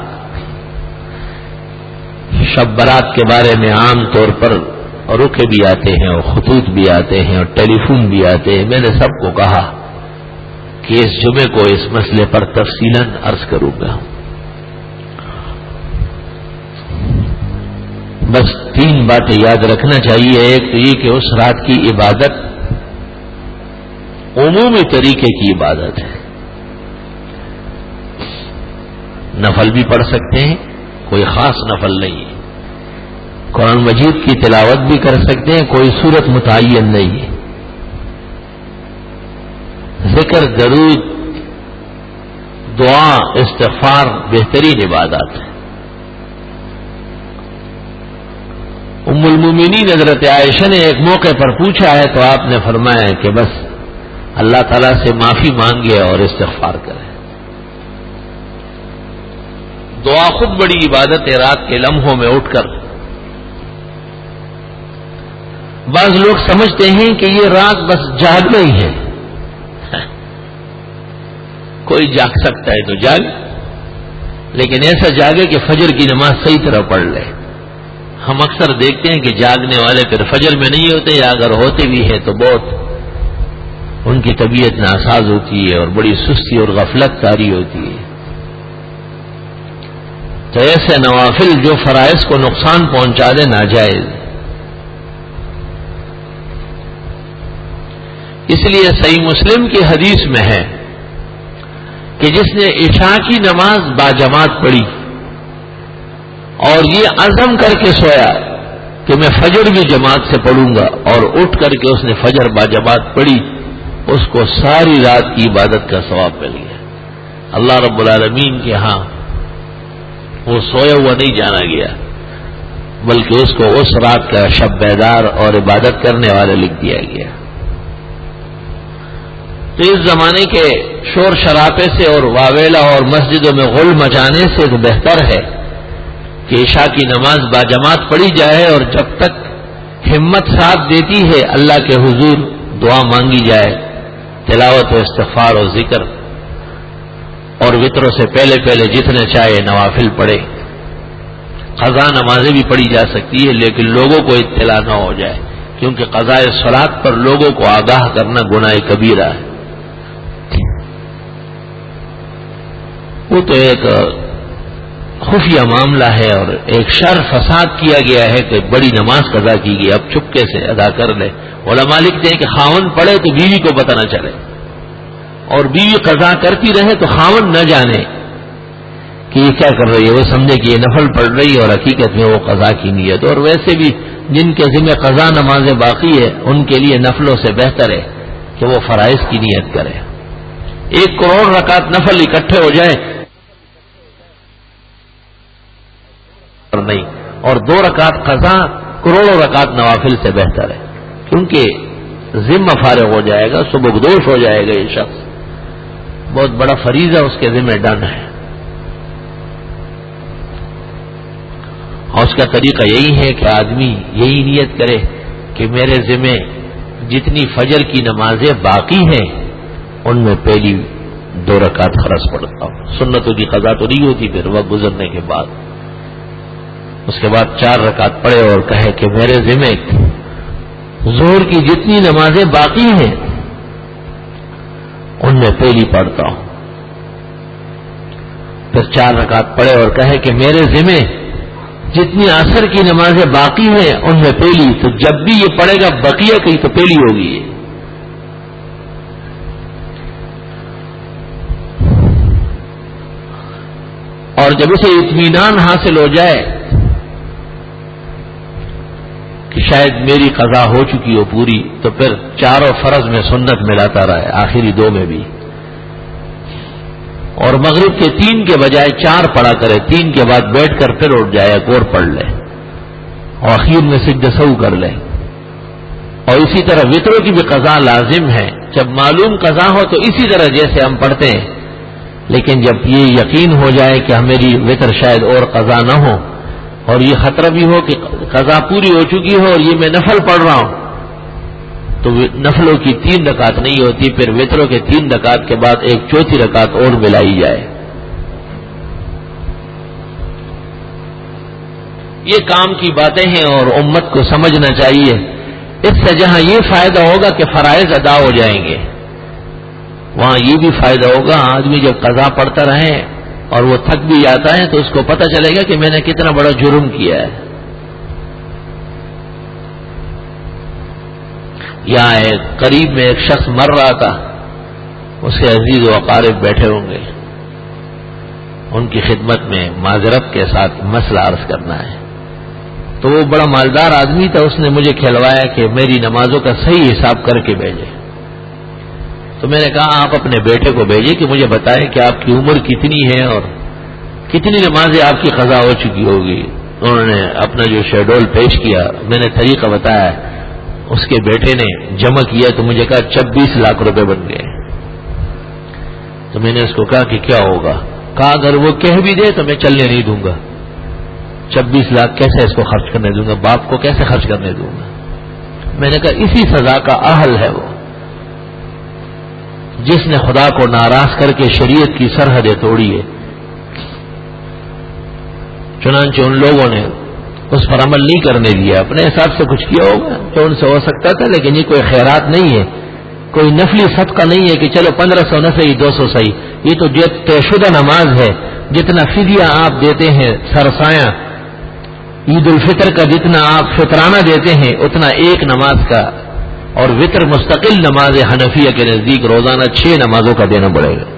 شب برات کے بارے میں عام طور پر رکے بھی آتے ہیں اور خطوط بھی آتے ہیں اور ٹیلی فون بھی آتے ہیں. میں نے سب کو کہا کہ اس جمعے کو اس مسئلے پر تفصیلاً عرض کروں گا. بس تین باتیں یاد رکھنا چاہیے. ایک تو یہ کہ اس رات کی عبادت عمومی طریقے کی عبادت ہے، نفل بھی پڑھ سکتے ہیں، کوئی خاص نفل نہیں ہے. قرآن مجید کی تلاوت بھی کر سکتے ہیں، کوئی صورت متعین نہیں ہے. ذکر، درود، دعا، استغفار بہترین عبادات ہے. ام المومنین حضرت عائشہ نے ایک موقع پر پوچھا ہے تو آپ نے فرمایا کہ بس اللہ تعالیٰ سے معافی مانگے اور استغفار کرے. دعا خود بڑی عبادت ہے. رات کے لمحوں میں اٹھ کر بعض لوگ سمجھتے ہیں کہ یہ رات بس جاگنا ہی ہے، کوئی جاگ سکتا ہے تو جاگ، لیکن ایسا جاگے کہ فجر کی نماز صحیح طرح پڑھ لے. ہم اکثر دیکھتے ہیں کہ جاگنے والے پھر فجر میں نہیں ہوتے، یا اگر ہوتے بھی ہیں تو بہت ان کی طبیعت ناساز ہوتی ہے اور بڑی سستی اور غفلت طاری ہوتی ہے. تو ایسے نوافل جو فرائض کو نقصان پہنچا دے ناجائز. اس لیے صحیح مسلم کی حدیث میں ہے کہ جس نے عشاء کی نماز باجماعت پڑھی اور یہ عزم کر کے سویا کہ میں فجر بھی جماعت سے پڑھوں گا، اور اٹھ کر کے اس نے فجر باجماعت پڑھی، اس کو ساری رات کی عبادت کا ثواب مل گیا. اللہ رب العالمین کے ہاں وہ سویا ہوا نہیں جانا گیا، بلکہ اس کو اس رات کا شب بیدار اور عبادت کرنے والا لکھ دیا گیا. تو اس زمانے کے شور شرابے سے اور واویلا اور مسجدوں میں غل مچانے سے تو بہتر ہے کہ عشاء کی نماز باجماعت پڑھی جائے، اور جب تک ہمت ساتھ دیتی ہے اللہ کے حضور دعا مانگی جائے، تلاوت و استغفار و ذکر اور وطروں سے پہلے پہلے جتنے چاہے نوافل پڑھے. قضا نمازیں بھی پڑھی جا سکتی ہے لیکن لوگوں کو اطلاع نہ ہو جائے، کیونکہ قضاء صلاۃ پر لوگوں کو آگاہ کرنا گناہ کبیرہ ہے. وہ تو ایک خفیہ معاملہ ہے اور ایک شر فساد کیا گیا ہے کہ بڑی نماز قضا کی گئی، اب چپکے سے ادا کر لے. علماء لکھتے ہیں کہ خاوند پڑھے تو بیوی کو پتہ نہ چلے، اور بیوی قضا کرتی رہے تو خاوند نہ جانے کہ یہ کیا کر رہی ہے، وہ سمجھے کہ یہ نفل پڑھ رہی ہے اور حقیقت میں وہ قضا کی نیت. اور ویسے بھی جن کے ذمہ قضا نمازیں باقی ہے ان کے لیے نفلوں سے بہتر ہے کہ وہ فرائض کی نیت کرے. ایک کروڑ رکعت نفل اکٹھے ہو جائے اور نہیں، اور دو رکعت قضا کروڑوں رکعت نوافل سے بہتر ہے، کیونکہ ذمہ فارغ ہو جائے گا، سبکدوش ہو جائے گا. یہ شخص بہت بڑا فریضہ اس کے ذمہ ڈن ہے. اور اس کا طریقہ یہی ہے کہ آدمی یہی نیت کرے کہ میرے ذمہ جتنی فجر کی نمازیں باقی ہیں ان میں پہلی دو رکعت فرض پڑھتا ہوں. سنتوں کی قضا تو نہیں ہوتی پھر وقت گزرنے کے بعد. اس کے بعد چار رکعت پڑھے اور کہے کہ میرے ذمہ ظہر کی جتنی نمازیں باقی ہیں ان میں پہلی پڑھتا ہوں. پھر چار رکعت پڑھے اور کہے کہ میرے ذمہ جتنی عصر کی نمازیں باقی ہیں ان میں پہلی. تو جب بھی یہ پڑھے گا بقیہ کی تو پہلی ہوگی. اور جب اسے اطمینان حاصل ہو جائے کہ شاید میری قضا ہو چکی ہو پوری، تو پھر چاروں فرض میں سنت ملاتا رہے آخری دو میں بھی. اور مغرب کے تین کے بجائے چار پڑھا کرے، تین کے بعد بیٹھ کر پھر اٹھ جائے ایک اور پڑھ لے اور اخیر میں سجدہ سہو کر لے. اور اسی طرح وطروں کی بھی قضا لازم ہے. جب معلوم قضا ہو تو اسی طرح جیسے ہم پڑھتے ہیں، لیکن جب یہ یقین ہو جائے کہ میری وطر شاید اور قضا نہ ہو اور یہ خطرہ بھی ہو کہ قضا پوری ہو چکی ہو اور یہ میں نفل پڑھ رہا ہوں، تو نفلوں کی تین رکعت نہیں ہوتی، پھر وطروں کے تین رکعت کے بعد ایک چوتھی رکعت اور ملائی جائے. یہ کام کی باتیں ہیں اور امت کو سمجھنا چاہیے. اس سے جہاں یہ فائدہ ہوگا کہ فرائض ادا ہو جائیں گے، وہاں یہ بھی فائدہ ہوگا آدمی جب قضا پڑھتا رہے اور وہ تھک بھی جاتا ہے تو اس کو پتہ چلے گا کہ میں نے کتنا بڑا جرم کیا ہے. یہاں ایک قریب میں ایک شخص مر رہا تھا، اس کے عزیز و اقارب بیٹھے ہوں گے، ان کی خدمت میں معذرت کے ساتھ مسئلہ عرض کرنا ہے. تو وہ بڑا مالدار آدمی تھا، اس نے مجھے کھلوایا کہ میری نمازوں کا صحیح حساب کر کے بھیجے. تو میں نے کہا آپ اپنے بیٹے کو بھیجیں کہ مجھے بتائیں کہ آپ کی عمر کتنی ہے اور کتنی نمازیں آپ کی قضا ہو چکی ہوگی. انہوں نے اپنا جو شیڈول پیش کیا، میں نے طریقہ بتایا، اس کے بیٹے نے جمع کیا تو مجھے کہا چھبیس لاکھ روپے بن گئے. تو میں نے اس کو کہا کہ کیا ہوگا؟ کہا اگر وہ کہہ بھی دے تو میں چلنے نہیں دوں گا. چھبیس لاکھ کیسے اس کو خرچ کرنے دوں گا؟ باپ کو کیسے خرچ کرنے دوں گا؟ میں نے کہا اسی سزا کا اہل ہے وہ جس نے خدا کو ناراض کر کے شریعت کی سرحدیں توڑی ہے. چنانچہ ان لوگوں نے اس پر عمل نہیں کرنے دیا، اپنے حساب سے کچھ کیا ہوگا جو ان سے ہو سکتا تھا، لیکن یہ کوئی خیرات نہیں ہے، کوئی نفلی صدقہ نہیں ہے کہ چلو پندرہ سو نہ صحیح دو سو صحیح. یہ تو طے شدہ نماز ہے. جتنا فدیہ آپ دیتے ہیں سرسایہ عید الفطر کا، جتنا آپ فطرانہ دیتے ہیں اتنا ایک نماز کا، اور وطر مستقل نماز حنفیہ کے نزدیک روزانہ چھ نمازوں کا دینا پڑے گا.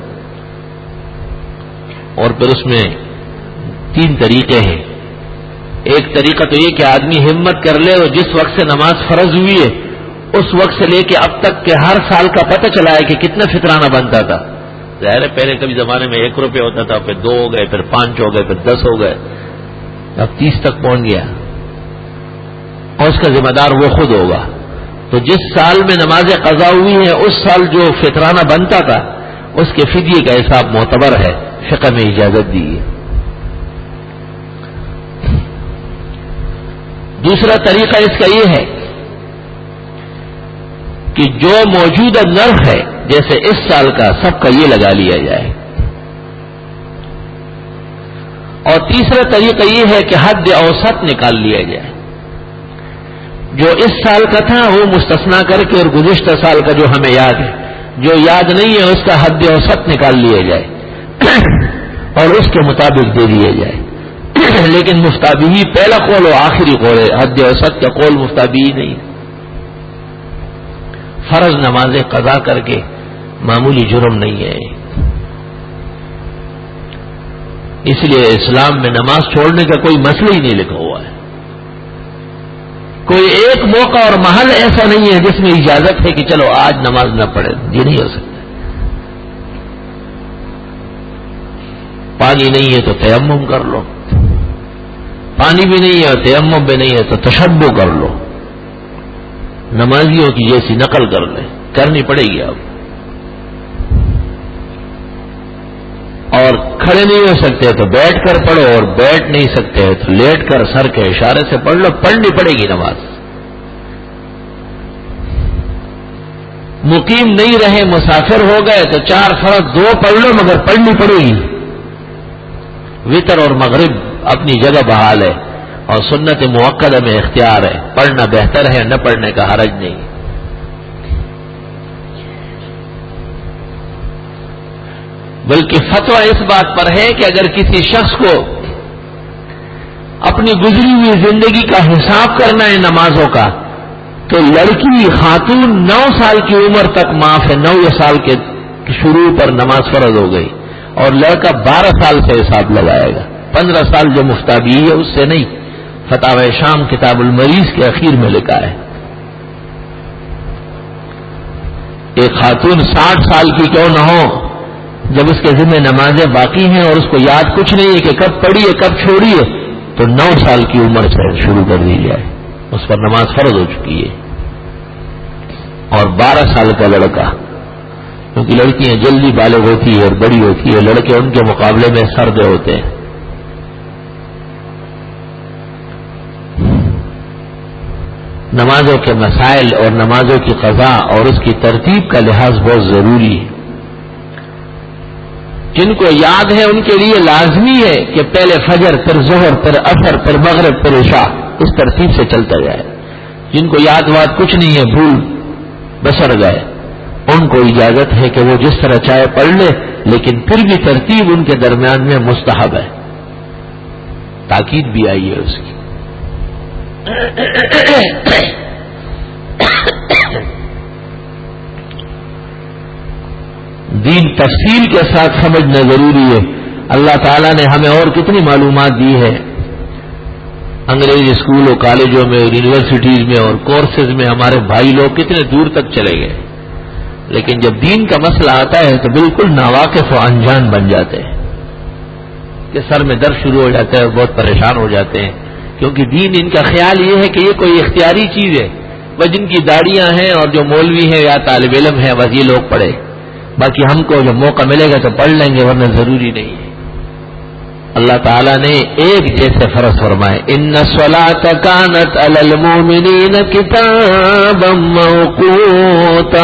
اور پھر اس میں تین طریقے ہیں. ایک طریقہ تو یہ کہ آدمی ہمت کر لے اور جس وقت سے نماز فرض ہوئی ہے اس وقت سے لے کے اب تک کے ہر سال کا پتہ چلا ہے کہ کتنا فطرانہ بنتا تھا. ظاہر ہے پہلے کبھی زمانے میں ایک روپے ہوتا تھا، پھر دو ہو گئے، پھر پانچ ہو گئے، پھر دس ہو گئے، اب تیس تک پہنچ گیا، اور اس کا ذمہ دار وہ خود ہوگا. تو جس سال میں نماز قضا ہوئی ہے اس سال جو فطرانہ بنتا تھا اس کے فدیے کا حساب معتبر ہے، فقہ میں اجازت دی ہے. دوسرا طریقہ اس کا یہ ہے کہ جو موجودہ نرخ ہے جیسے اس سال کا سب کا یہ لگا لیا جائے اور تیسرا طریقہ یہ ہے کہ حد اوسط نکال لیا جائے، جو اس سال کا تھا وہ مستثنا کر کے اور گزشتہ سال کا جو ہمیں یاد ہے، جو یاد نہیں ہے اس کا حد اوسط نکال لیا جائے اور اس کے مطابق دے دیا جائے۔ لیکن مفتابی پہلا قول و آخری قول ہے، حد اوسط کا قول مفتابی نہیں۔ فرض نمازیں قضا کر کے معمولی جرم نہیں ہے، اس لیے اسلام میں نماز چھوڑنے کا کوئی مسئلہ ہی نہیں لکھا ہوا ہے۔ کوئی ایک موقع اور محل ایسا نہیں ہے جس میں اجازت ہے کہ چلو آج نماز نہ پڑھے، یہ نہیں ہو سکتا۔ پانی نہیں ہے تو تیمم کر لو، پانی بھی نہیں ہے اور تیمم بھی نہیں ہے تو تشبع کر لو، نمازیوں کی جیسی نقل کر لیں، کرنی پڑے گی اب۔ اور کھڑے نہیں ہو سکتے تو بیٹھ کر پڑھو، اور بیٹھ نہیں سکتے تو لیٹ کر سر کے اشارے سے پڑھ لو، پڑھنی پڑے گی نماز۔ مقیم نہیں رہے، مسافر ہو گئے تو چار فرض دو پڑھ لو مگر پڑھنی پڑے گی۔ وتر اور مغرب اپنی جگہ بحال ہے اور سنت موقدہ میں اختیار ہے، پڑھنا بہتر ہے، نہ پڑھنے کا حرج نہیں۔ بلکہ فتویٰ اس بات پر ہے کہ اگر کسی شخص کو اپنی گزری ہوئی زندگی کا حساب کرنا ہے نمازوں کا، تو لڑکی خاتون نو سال کی عمر تک معاف ہے، نو سال کے شروع پر نماز فرض ہو گئی، اور لڑکا بارہ سال سے حساب لگائے گا، پندرہ سال جو مفتابی ہے اس سے نہیں۔ فتاوی شام کتاب المریض کے اخیر میں لکھا ہے۔ ایک خاتون ساٹھ سال کی کیوں نہ ہو، جب اس کے ذمہ نمازیں باقی ہیں اور اس کو یاد کچھ نہیں ہے کہ کب پڑھی ہے کب چھوڑی ہے، تو نو سال کی عمر سے شروع کر دی جائے، اس پر نماز فرض ہو چکی ہے۔ اور بارہ سال کا لڑکا، کیونکہ لڑکیاں جلدی بالغ ہوتی ہے اور بڑی ہوتی ہے، لڑکے ان کے مقابلے میں سردے ہوتے ہیں۔ نمازوں کے مسائل اور نمازوں کی قضا اور اس کی ترتیب کا لحاظ بہت ضروری ہے۔ جن کو یاد ہے ان کے لیے لازمی ہے کہ پہلے فجر، پھر ظہر، پھر عصر، پھر مغرب، پھر عشاء، اس ترتیب سے چلتا جائے۔ جن کو یاد واد کچھ نہیں ہے، بھول بسر گئے، ان کو اجازت ہے کہ وہ جس طرح چاہے پڑھ لے، لیکن پھر بھی ترتیب ان کے درمیان میں مستحب ہے، تاکید بھی آئی ہے اس کی۔ دین تفصیل کے ساتھ سمجھنا ضروری ہے۔ اللہ تعالیٰ نے ہمیں اور کتنی معلومات دی ہے، انگریزی اسکولوں، کالجوں میں اور یونیورسٹیز میں اور کورسز میں ہمارے بھائی لوگ کتنے دور تک چلے گئے، لیکن جب دین کا مسئلہ آتا ہے تو بالکل ناواقف و انجان بن جاتے ہیں کہ سر میں درد شروع ہو جاتا ہے اور بہت پریشان ہو جاتے ہیں، کیونکہ دین ان کا خیال یہ ہے کہ یہ کوئی اختیاری چیز ہے، بس جن کی داڑیاں ہیں اور جو مولوی ہیں یا طالب علم ہیں بس یہ لوگ پڑھے، باقی ہم کو جب موقع ملے گا تو پڑھ لیں گے، ورنہ ضروری نہیں ہے۔ اللہ تعالیٰ نے ایک جیسے فرض فرمائے، ان الصلاۃ کانت علی المؤمنین کتابا موقوتا،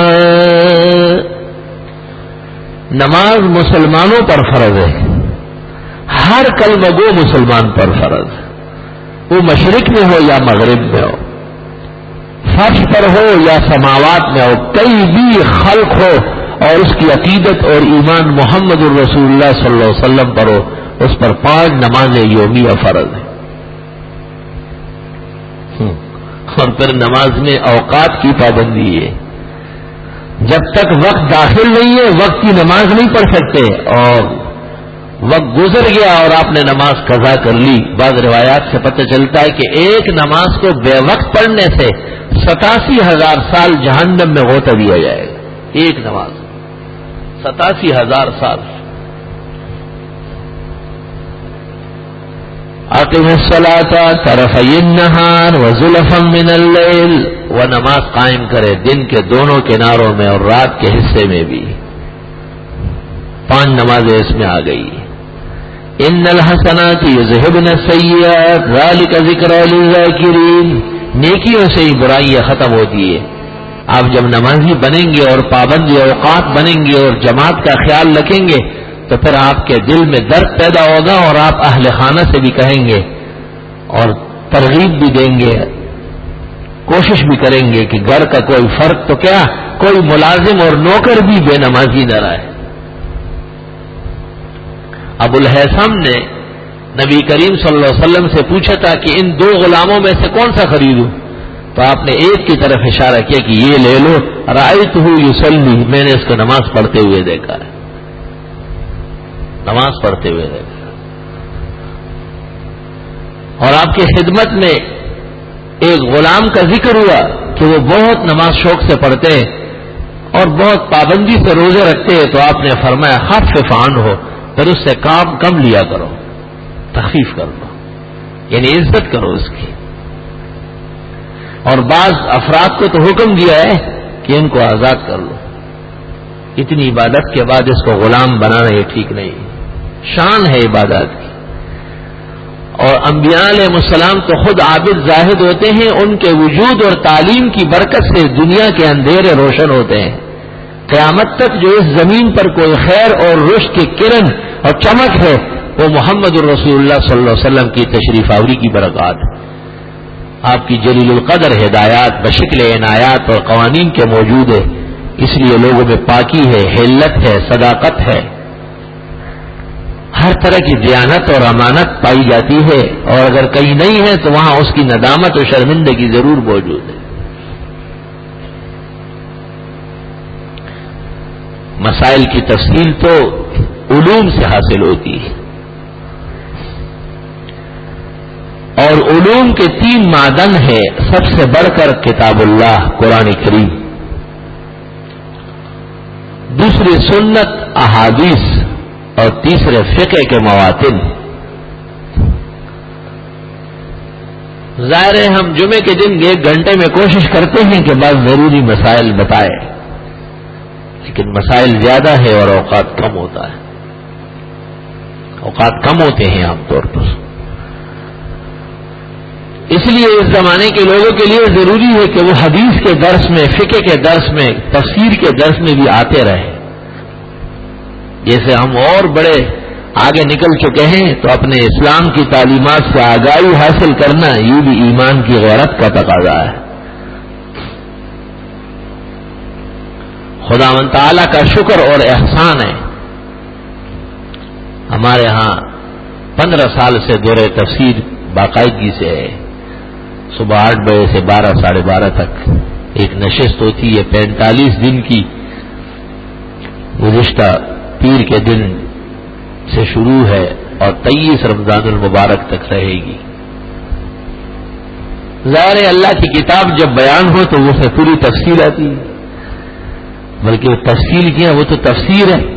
نماز مسلمانوں پر فرض ہے، ہر کلمہ گو مسلمان پر فرض، وہ مشرق میں ہو یا مغرب میں ہو، فرش پر ہو یا سماوات میں ہو، کئی بھی خلق ہو اور اس کی عقیدت اور ایمان محمد الرسول اللہ صلی اللہ علیہ وسلم پر ہو، اس پر پانچ نمازیں یومیہ فرض ہیں۔ اور پھر نماز میں اوقات کی پابندی ہے، جب تک وقت داخل نہیں ہے وقت کی نماز نہیں پڑھ سکتے، اور وقت گزر گیا اور آپ نے نماز قضا کر لی، بعض روایات سے پتہ چلتا ہے کہ ایک نماز کو بے وقت پڑھنے سے ستاسی ہزار سال جہنم میں غوطہ دیا جائے گا، ایک نماز ستاسی ہزار سال۔ اقم الصلاۃ طرفی النہار وزلفا من اللیل، وہ نماز قائم کرے دن کے دونوں کناروں میں اور رات کے حصے میں بھی، پانچ نمازیں اس میں آ گئی۔ ان الحسنات یذہبن السیئات ذلک ذکری للذاکرین، نیکیوں سے ہی برائیاں ختم ہوتی ہے۔ آپ جب نمازی بنیں گے اور پابند اوقات بنیں گے اور جماعت کا خیال رکھیں گے تو پھر آپ کے دل میں درد پیدا ہوگا اور آپ اہل خانہ سے بھی کہیں گے اور ترغیب بھی دیں گے، کوشش بھی کریں گے کہ گھر کا کوئی فرق تو کیا کوئی ملازم اور نوکر بھی بے نمازی نہ رہے۔ ابو الہیثم نے نبی کریم صلی اللہ علیہ وسلم سے پوچھا تھا کہ ان دو غلاموں میں سے کون سا خریدوں، تو آپ نے ایک کی طرف اشارہ کیا کہ یہ لے لو، رأیتہ یصلی، میں نے اس کو نماز پڑھتے ہوئے دیکھا ہے، نماز پڑھتے ہوئے دیکھا ہے۔ اور آپ کی خدمت میں ایک غلام کا ذکر ہوا کہ وہ بہت نماز شوق سے پڑھتے ہیں اور بہت پابندی سے روزے رکھتے ہیں، تو آپ نے فرمایا خفف عنہ، پھر اس سے کام کم لیا کرو، تخفیف کر دو، یعنی عزت کرو اس کی۔ اور بعض افراد کو تو حکم دیا ہے کہ ان کو آزاد کر لو، اتنی عبادت کے بعد اس کو غلام بنانا یہ ٹھیک نہیں، شان ہے عبادت کی۔ اور انبیاء علیہ السلام تو خود عابد زاہد ہوتے ہیں، ان کے وجود اور تعلیم کی برکت سے دنیا کے اندھیرے روشن ہوتے ہیں۔ قیامت تک جو اس زمین پر کوئی خیر اور رشد کی کرن اور چمک ہے وہ محمد الرسول اللہ صلی اللہ علیہ وسلم کی تشریف آوری کی برکات ہے۔ آپ کی جلیل القدر ہدایات بشکل عنایات اور قوانین کے موجود ہے، اس لیے لوگوں میں پاکی ہے، حلت ہے، صداقت ہے، ہر طرح کی دیانت اور امانت پائی جاتی ہے، اور اگر کہیں نہیں ہے تو وہاں اس کی ندامت اور شرمندگی ضرور موجود ہے۔ مسائل کی تفصیل تو علوم سے حاصل ہوتی ہے، اور علوم کے تین معدن ہے، سب سے بڑھ کر کتاب اللہ قرآن کریم، دوسری سنت احادیث، اور تیسرے فقہ کے مواتن۔ ظاہر ہے ہم جمعے کے دن ایک گھنٹے میں کوشش کرتے ہیں کہ بعض ضروری مسائل بتائے، لیکن مسائل زیادہ ہے اور اوقات کم ہوتا ہے، اوقات کم ہوتے ہیں عام طور پر، اس لیے اس زمانے کے لوگوں کے لیے ضروری ہے کہ وہ حدیث کے درس میں، فقہ کے درس میں، تفسیر کے درس میں بھی آتے رہیں۔ جیسے ہم اور بڑے آگے نکل چکے ہیں تو اپنے اسلام کی تعلیمات سے آگاہی حاصل کرنا یہ بھی ایمان کی غیرت کا تقاضا ہے۔ خداوند تعالیٰ کا شکر اور احسان ہے، ہمارے ہاں پندرہ سال سے دورے تفسیر باقاعدگی سے ہے، صبح آٹھ بجے سے بارہ ساڑھے بارہ تک ایک نشست ہوتی ہے، پینتالیس دن کی، گزشتہ پیر کے دن سے شروع ہے اور تیئیس رمضان المبارک تک رہے گی۔ ظاہر ہے اللہ کی کتاب جب بیان ہو تو وہ سے پوری تفصیل آتی ہے، بلکہ وہ تفصیل کیا وہ تو تفسیر ہے،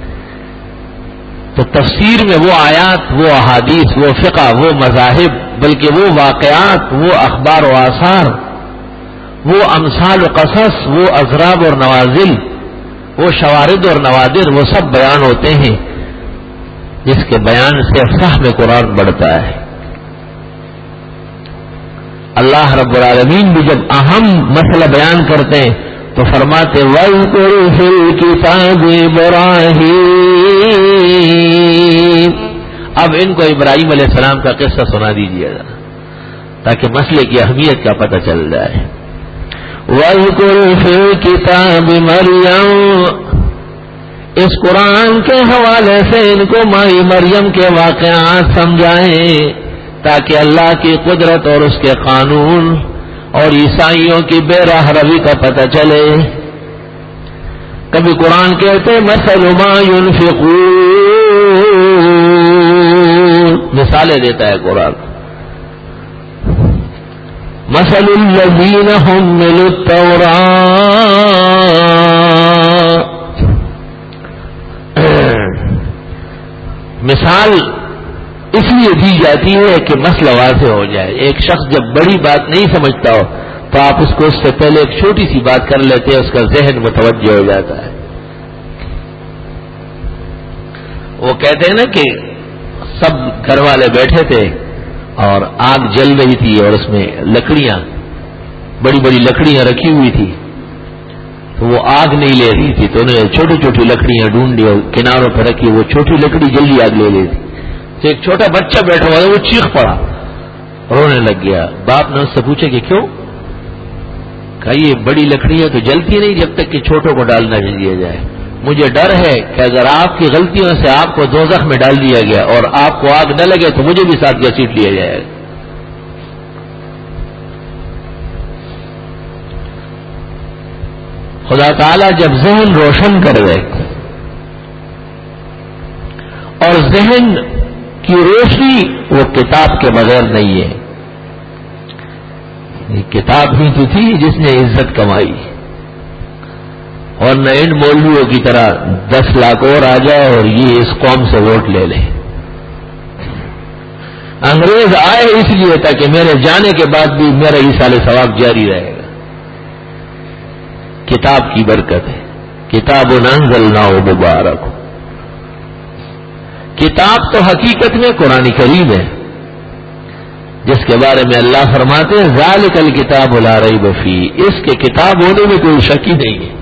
تو تفسیر میں وہ آیات، وہ احادیث، وہ فقہ، وہ مذاہب، بلکہ وہ واقعات، وہ اخبار و آثار، وہ امثال و قصص، وہ اضراب اور نوازل، وہ شوارد اور نوادر، وہ سب بیان ہوتے ہیں، جس کے بیان سے فہم قرآن بڑھتا ہے۔ اللہ رب العالمین بھی جب اہم مسئلہ بیان کرتے ہیں تو فرماتے وَاذْكُرْ فِي الْكِتَابِ إِبْرَاهِيمَ، اب ان کو ابراہیم علیہ السلام کا قصہ سنا دیجیے گا تاکہ مسئلے کی اہمیت کا پتہ چل جائے۔ وَاذْكُرْ فِي الْكِتَابِ مَرْيَمَ، اس قرآن کے حوالے سے ان کو مائی مریم کے واقعات سمجھائیں تاکہ اللہ کی قدرت اور اس کے قانون اور عیسائیوں کی بے راہ روی کا پتہ چلے۔ کبھی قرآن کہتے مثل ما ينفقون، مثالیں دیتا ہے قرآن، مثل الذین حملوا التوراة، مثال اس لیے دی جاتی ہے کہ مسئلہ واضح ہو جائے۔ ایک شخص جب بڑی بات نہیں سمجھتا ہو تو آپ اس کو اس سے پہلے ایک چھوٹی سی بات کر لیتے ہیں، اس کا ذہن متوجہ ہو جاتا ہے۔ وہ کہتے ہیں نا کہ سب گھر والے بیٹھے تھے اور آگ جل رہی تھی اور اس میں لکڑیاں، بڑی بڑی لکڑیاں رکھی ہوئی تھی، تو وہ آگ نہیں لے رہی تھی، تو انہوں نے چھوٹی چھوٹی لکڑیاں ڈھونڈی اور کناروں پہ رکھی، وہ چھوٹی لکڑی جلدی آگ لے لیتی. تو ایک چھوٹا بچہ بیٹھا ہوا تھا، وہ چیخ پڑا، رونے لگ گیا. باپ نے اس سے پوچھا کہ کیوں؟ کہا یہ بڑی لکڑیاں تو جلتی نہیں جب تک کہ چھوٹوں کو ڈال نہ دیا جائے. مجھے ڈر ہے کہ اگر آپ کی غلطیوں سے آپ کو دوزخ میں ڈال دیا گیا اور آپ کو آگ نہ لگے تو مجھے بھی ساتھ گھسیٹ لیا جائے گا. خدا تعالیٰ جب ذہن روشن کر دے اور ذہن کی روشنی وہ کتاب کے بغیر نہیں ہے. یہ کتاب ہی تو تھی جس نے عزت کمائی، اور نہ ان مولویوں کی طرح دس لاکھ اور آ جائے اور یہ اس قوم سے ووٹ لے لے. انگریز آئے اس لیے تاکہ میرے جانے کے بعد بھی میرا ایصال ثواب جاری رہے گا. کتاب کی برکت ہے. کتاب انزلناہ مبارک. کتاب تو حقیقت میں قرآن کریم ہے، جس کے بارے میں اللہ فرماتے ہیں ذالک الکتاب لا ریب فیہ، اس کے کتاب ہونے میں کوئی شک ہی نہیں ہے.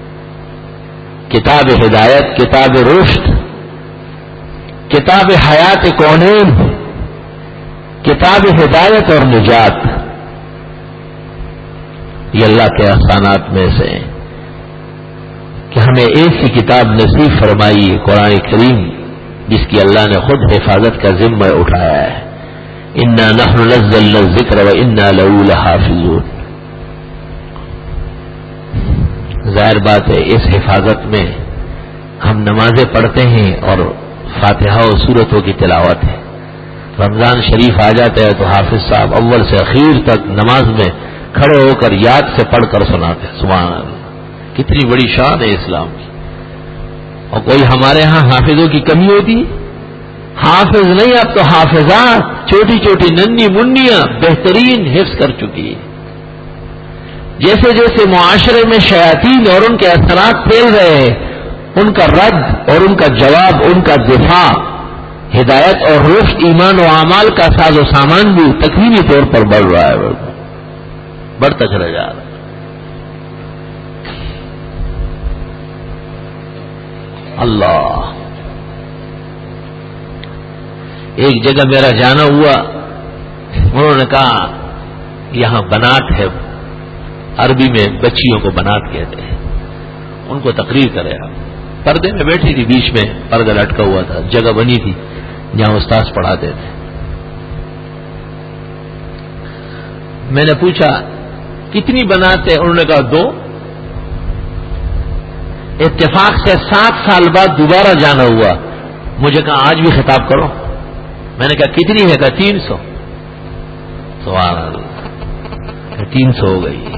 کتاب ہدایت، کتاب رشد، کتاب حیات کونین، کتاب ہدایت اور نجات، یہ اللہ کے احسانات میں سے ہیں کہ ہمیں ایسی کتاب نصیب فرمائی قرآن کریم جس کی اللہ نے خود حفاظت کا ذمہ اٹھایا ہے. انا نحن نزلنا الذکر وانا لہ لحافظون. ظاہر بات ہے اس حفاظت میں ہم نمازیں پڑھتے ہیں اور فاتحہ و سورتوں کی تلاوت ہے. رمضان شریف آ جاتا ہے تو حافظ صاحب اول سے اخیر تک نماز میں کھڑے ہو کر یاد سے پڑھ کر سناتے ہیں. سبحان اللہ، کتنی بڑی شان ہے اسلام کی. اور کوئی ہمارے ہاں حافظوں کی کمی ہوتی؟ حافظ نہیں، اب تو حافظات چھوٹی چھوٹی ننھی منیاں بہترین حفظ کر چکی ہے. جیسے جیسے معاشرے میں شیاطین اور ان کے اثرات پھیل رہے ہیں، ان کا رد اور ان کا جواب، ان کا دفاع، ہدایت اور رشد، ایمان و اعمال کا ساز و سامان بھی تکوینی طور پر بڑھ رہا ہے، بڑھتا چلا جا رہا ہے. اللہ، ایک جگہ میرا جانا ہوا، انہوں نے کہا یہاں بنات ہے، عربی میں بچیوں کو بنات کہتے ہیں، ان کو تقریر کرے. پردے میں بیٹھی تھی، بیچ میں پردہ لٹکا ہوا تھا، جگہ بنی تھی جہاں استاذ پڑھاتے تھے. میں نے پوچھا کتنی بنات ہے؟ انہوں نے کہا دو. اتفاق سے سات سال بعد دوبارہ جانا ہوا، مجھے کہا آج بھی خطاب کرو. میں نے کہا کتنی ہے؟ کہا تین سو. سبحان اللہ، تین سو ہو گئی.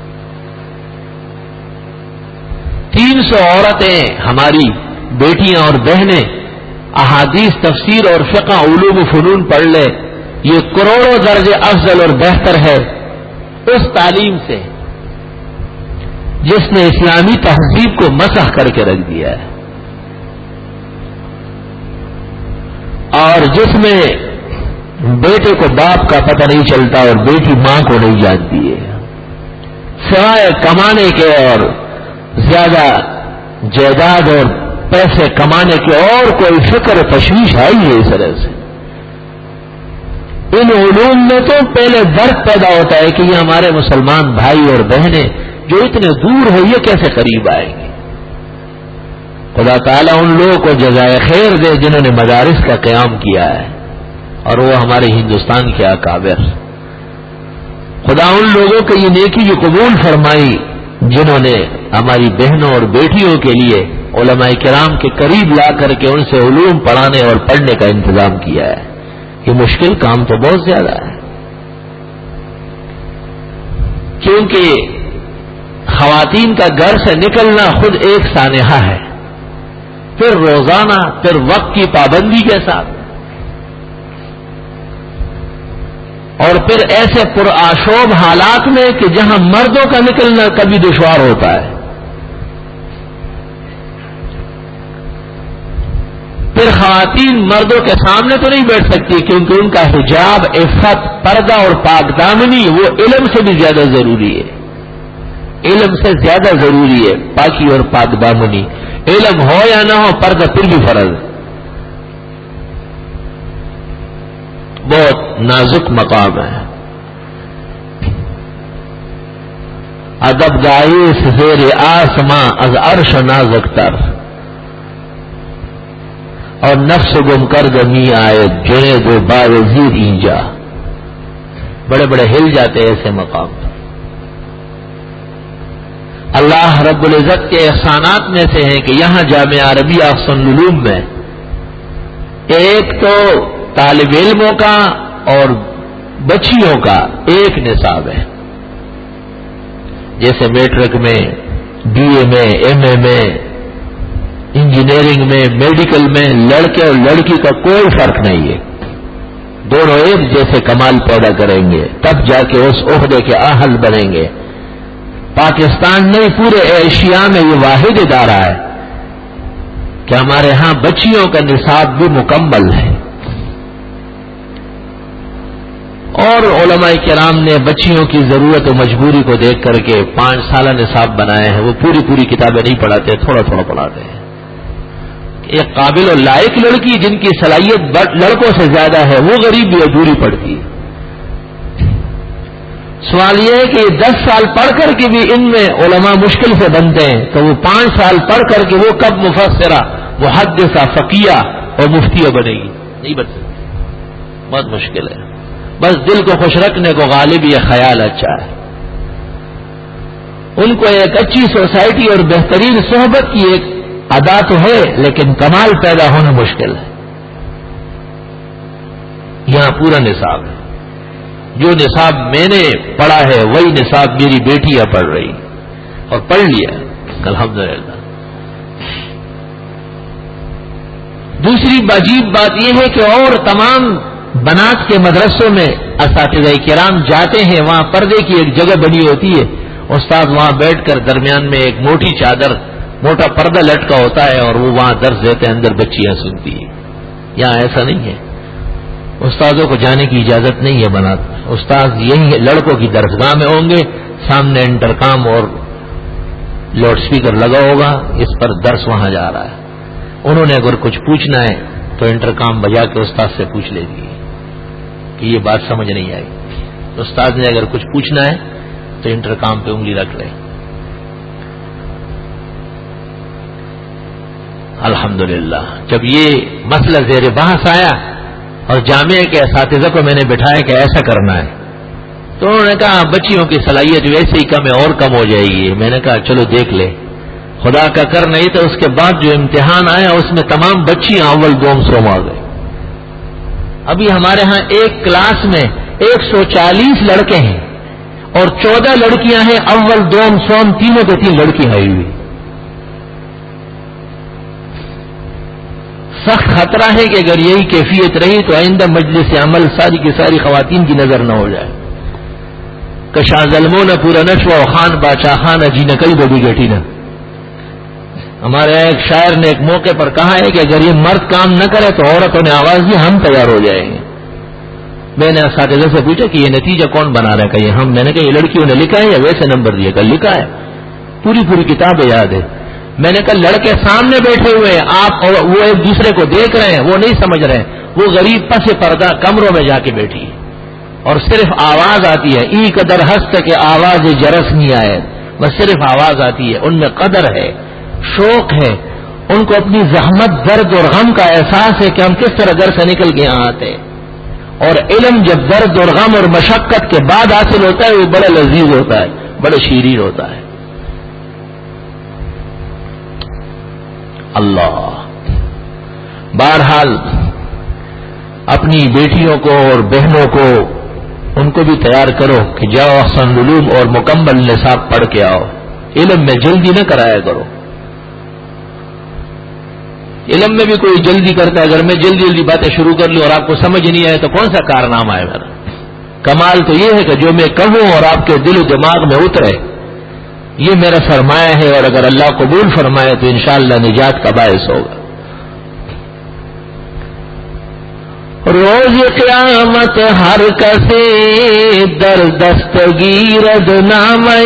تین سو عورتیں ہماری بیٹیاں اور بہنیں احادیث، تفسیر اور فقہ، علوم و فنون پڑھ لے. یہ کروڑوں درجے افضل اور بہتر ہے اس تعلیم سے جس نے اسلامی تہذیب کو مسح کر کے رکھ دیا ہے، اور جس میں بیٹے کو باپ کا پتہ نہیں چلتا اور بیٹی ماں کو نہیں جانتی ہے. سوائے کمانے کے اور زیادہ جائیداد اور پیسے کمانے کے اور کوئی فکر تشویش ہے ہی اس طرح سے. ان علوم میں تو پہلے درد پیدا ہوتا ہے کہ یہ ہمارے مسلمان بھائی اور بہنیں جو اتنے دور ہیں یہ کیسے قریب آئیں گے. خدا تعالیٰ ان لوگوں کو جزائے خیر دے جنہوں نے مدارس کا قیام کیا ہے اور وہ ہمارے ہندوستان کے اکابر. خدا ان لوگوں کی یہ نیکی جو قبول فرمائی جنہوں نے ہماری بہنوں اور بیٹیوں کے لیے علماء کرام کے قریب لا کر کے ان سے علوم پڑھانے اور پڑھنے کا انتظام کیا ہے. یہ مشکل کام تو بہت زیادہ ہے، کیونکہ خواتین کا گھر سے نکلنا خود ایک سانحہ ہے، پھر روزانہ، پھر وقت کی پابندی کے ساتھ، اور پھر ایسے پرآشوب حالات میں کہ جہاں مردوں کا نکلنا کبھی دشوار ہوتا ہے. پھر خواتین مردوں کے سامنے تو نہیں بیٹھ سکتی کیونکہ ان کا حجاب، عفت، پردہ اور پاک دامنی وہ علم سے بھی زیادہ ضروری ہے. علم سے زیادہ ضروری ہے پاکی اور پاک دامنی. علم ہو یا نہ ہو پردہ پھر بھی فرض ہے. بہت نازک مقام ہے. ادب گائے زیر آسماں از عرش نازک تر، اور نفس گم کر گمی آئے جنے دو بار زیر اینجا. بڑے بڑے ہل جاتے ایسے مقام پر. اللہ رب العزت کے احسانات میں سے ہیں کہ یہاں جامعہ عربیہ احسن العلوم میں ایک تو طالب علموں کا اور بچیوں کا ایک نصاب ہے. جیسے میٹرک میں، بی اے میں، ایم اے میں، انجینئرنگ میں، میڈیکل میں لڑکے اور لڑکی کا کوئی فرق نہیں ہے. دونوں ایک جیسے کمال پیدا کریں گے تب جا کے اس عہدے کے اہل بنیں گے. پاکستان نہیں پورے ایشیا میں یہ واحد ادارہ ہے کہ ہمارے ہاں بچیوں کا نصاب بھی مکمل ہے. اور علماء کرام نے بچیوں کی ضرورت و مجبوری کو دیکھ کر کے پانچ سالہ نصاب بنائے ہیں. وہ پوری پوری کتابیں نہیں پڑھاتے، تھوڑا تھوڑا پڑھاتے ہیں. ایک قابل و لائق لڑکی جن کی صلاحیت لڑکوں سے زیادہ ہے وہ غریب بھی ادھوری پڑتی ہے. سوال یہ ہے کہ دس سال پڑھ کر کے بھی ان میں علماء مشکل سے بنتے ہیں، تو وہ پانچ سال پڑھ کر کے وہ کب مفسرہ، محدثہ، فقیہ اور مفتیہ بنے گی؟ نہیں بن سکتی. بہت مشکل ہے. بس دل کو خوش رکھنے کو غالب یہ خیال اچھا ہے. ان کو ایک اچھی سوسائٹی اور بہترین صحبت کی ایک ادا تو ہے، لیکن کمال پیدا ہونا مشکل ہے. یہاں پورا نصاب ہے. جو نصاب میں نے پڑھا ہے وہی نصاب میری بیٹیاں پڑھ رہی اور پڑھ لیا الحمدللہ. دوسری عجیب بات یہ ہے کہ اور تمام بنات کے مدرسوں میں اساتذہ کرام جاتے ہیں، وہاں پردے کی ایک جگہ بنی ہوتی ہے. استاد وہاں بیٹھ کر درمیان میں ایک موٹی چادر، موٹا پردہ لٹکا ہوتا ہے اور وہ وہاں درس دیتے ہیں، اندر بچیاں سنتی ہیں. یہاں ایسا نہیں ہے. استادوں کو جانے کی اجازت نہیں ہے بنات میں. استاد یہی لڑکوں کی درسگاہ میں ہوں گے، سامنے انٹرکام اور لاؤڈ سپیکر لگا ہوگا، اس پر درس وہاں جا رہا ہے. انہوں نے اگر کچھ پوچھنا ہے تو انٹرکام بجا کے استاد سے پوچھ لے گی کہ یہ بات سمجھ نہیں آئی. استاد نے اگر کچھ پوچھنا ہے تو انٹرکام پہ انگلی رکھ لے. الحمدللہ. جب یہ مسئلہ زیر بحث آیا اور جامعہ کے اساتذہ کو میں نے بٹھایا کہ ایسا کرنا ہے، تو انہوں نے کہا بچیوں کی صلاحیت ویسے ہی کم ہے اور کم ہو جائے گی. میں نے کہا چلو دیکھ لے. خدا کا کر نہیں تو اس کے بعد جو امتحان آیا اس میں تمام بچیاں اول دوم سوم آ گئے. ابھی ہمارے ہاں ایک کلاس میں ایک سو چالیس لڑکے ہیں اور چودہ لڑکیاں ہیں. اول دوم سوم تینوں کے تین لڑکی آئی ہوئی. سخت خطرہ ہے کہ اگر یہی کیفیت رہی تو آئندہ مجلس عمل ساری کی ساری خواتین کی نظر نہ ہو جائے. کشا ظلموں نہ پورا نشو خان باچا خان اجی نہ کئی بڑی گٹی نہ. ہمارے یہاں ایک شاعر نے ایک موقع پر کہا ہے کہ اگر یہ مرد کام نہ کرے تو عورتوں نے آواز دی ہم تیار ہو جائیں گے. میں نے اساتذہ سے پوچھا کہ یہ نتیجہ کون بنا رہا ہے؟ کہ یہ ہم. میں نے کہا یہ لڑکیوں نے لکھا ہے یا ویسے نمبر دیے؟ کل لکھا ہے، پوری پوری کتاب یاد ہے. میں نے کہا لڑکے سامنے بیٹھے ہوئے ہیں، آپ وہ ایک دوسرے کو دیکھ رہے ہیں، وہ نہیں سمجھ رہے ہیں. وہ غریب پس پردہ کمروں میں جا کے بیٹھی ہے اور صرف آواز آتی ہے. ای قدر ہست کہ آواز جرس نہیں آئے، بس صرف آواز آتی ہے. ان میں قدر ہے، شوق ہے. ان کو اپنی زحمت، درد اور غم کا احساس ہے کہ ہم کس طرح گھر سے نکل کے یہاں آتے ہیں. اور علم جب درد اور غم اور مشقت کے بعد حاصل ہوتا ہے وہ بڑا لذیذ ہوتا ہے، بڑا شیرین ہوتا ہے. اللہ. بہرحال اپنی بیٹیوں کو اور بہنوں کو ان کو بھی تیار کرو کہ جاؤ احسن العلوم اور مکمل نصاب پڑھ کے آؤ. علم میں جلدی نہ کرایا کرو. علم میں بھی کوئی جلدی کرتا ہے. اگر میں جلدی جلدی باتیں شروع کر لوں اور آپ کو سمجھ نہیں آئے تو کون سا کارنامہ ہے میرا؟ کمال تو یہ ہے کہ جو میں کہوں اور آپ کے دل و دماغ میں اترے، یہ میرا سرمایہ ہے. اور اگر اللہ قبول فرمائے تو انشاءاللہ نجات کا باعث ہوگا. روز قیامت ہر کسے در دستگیرد نامے،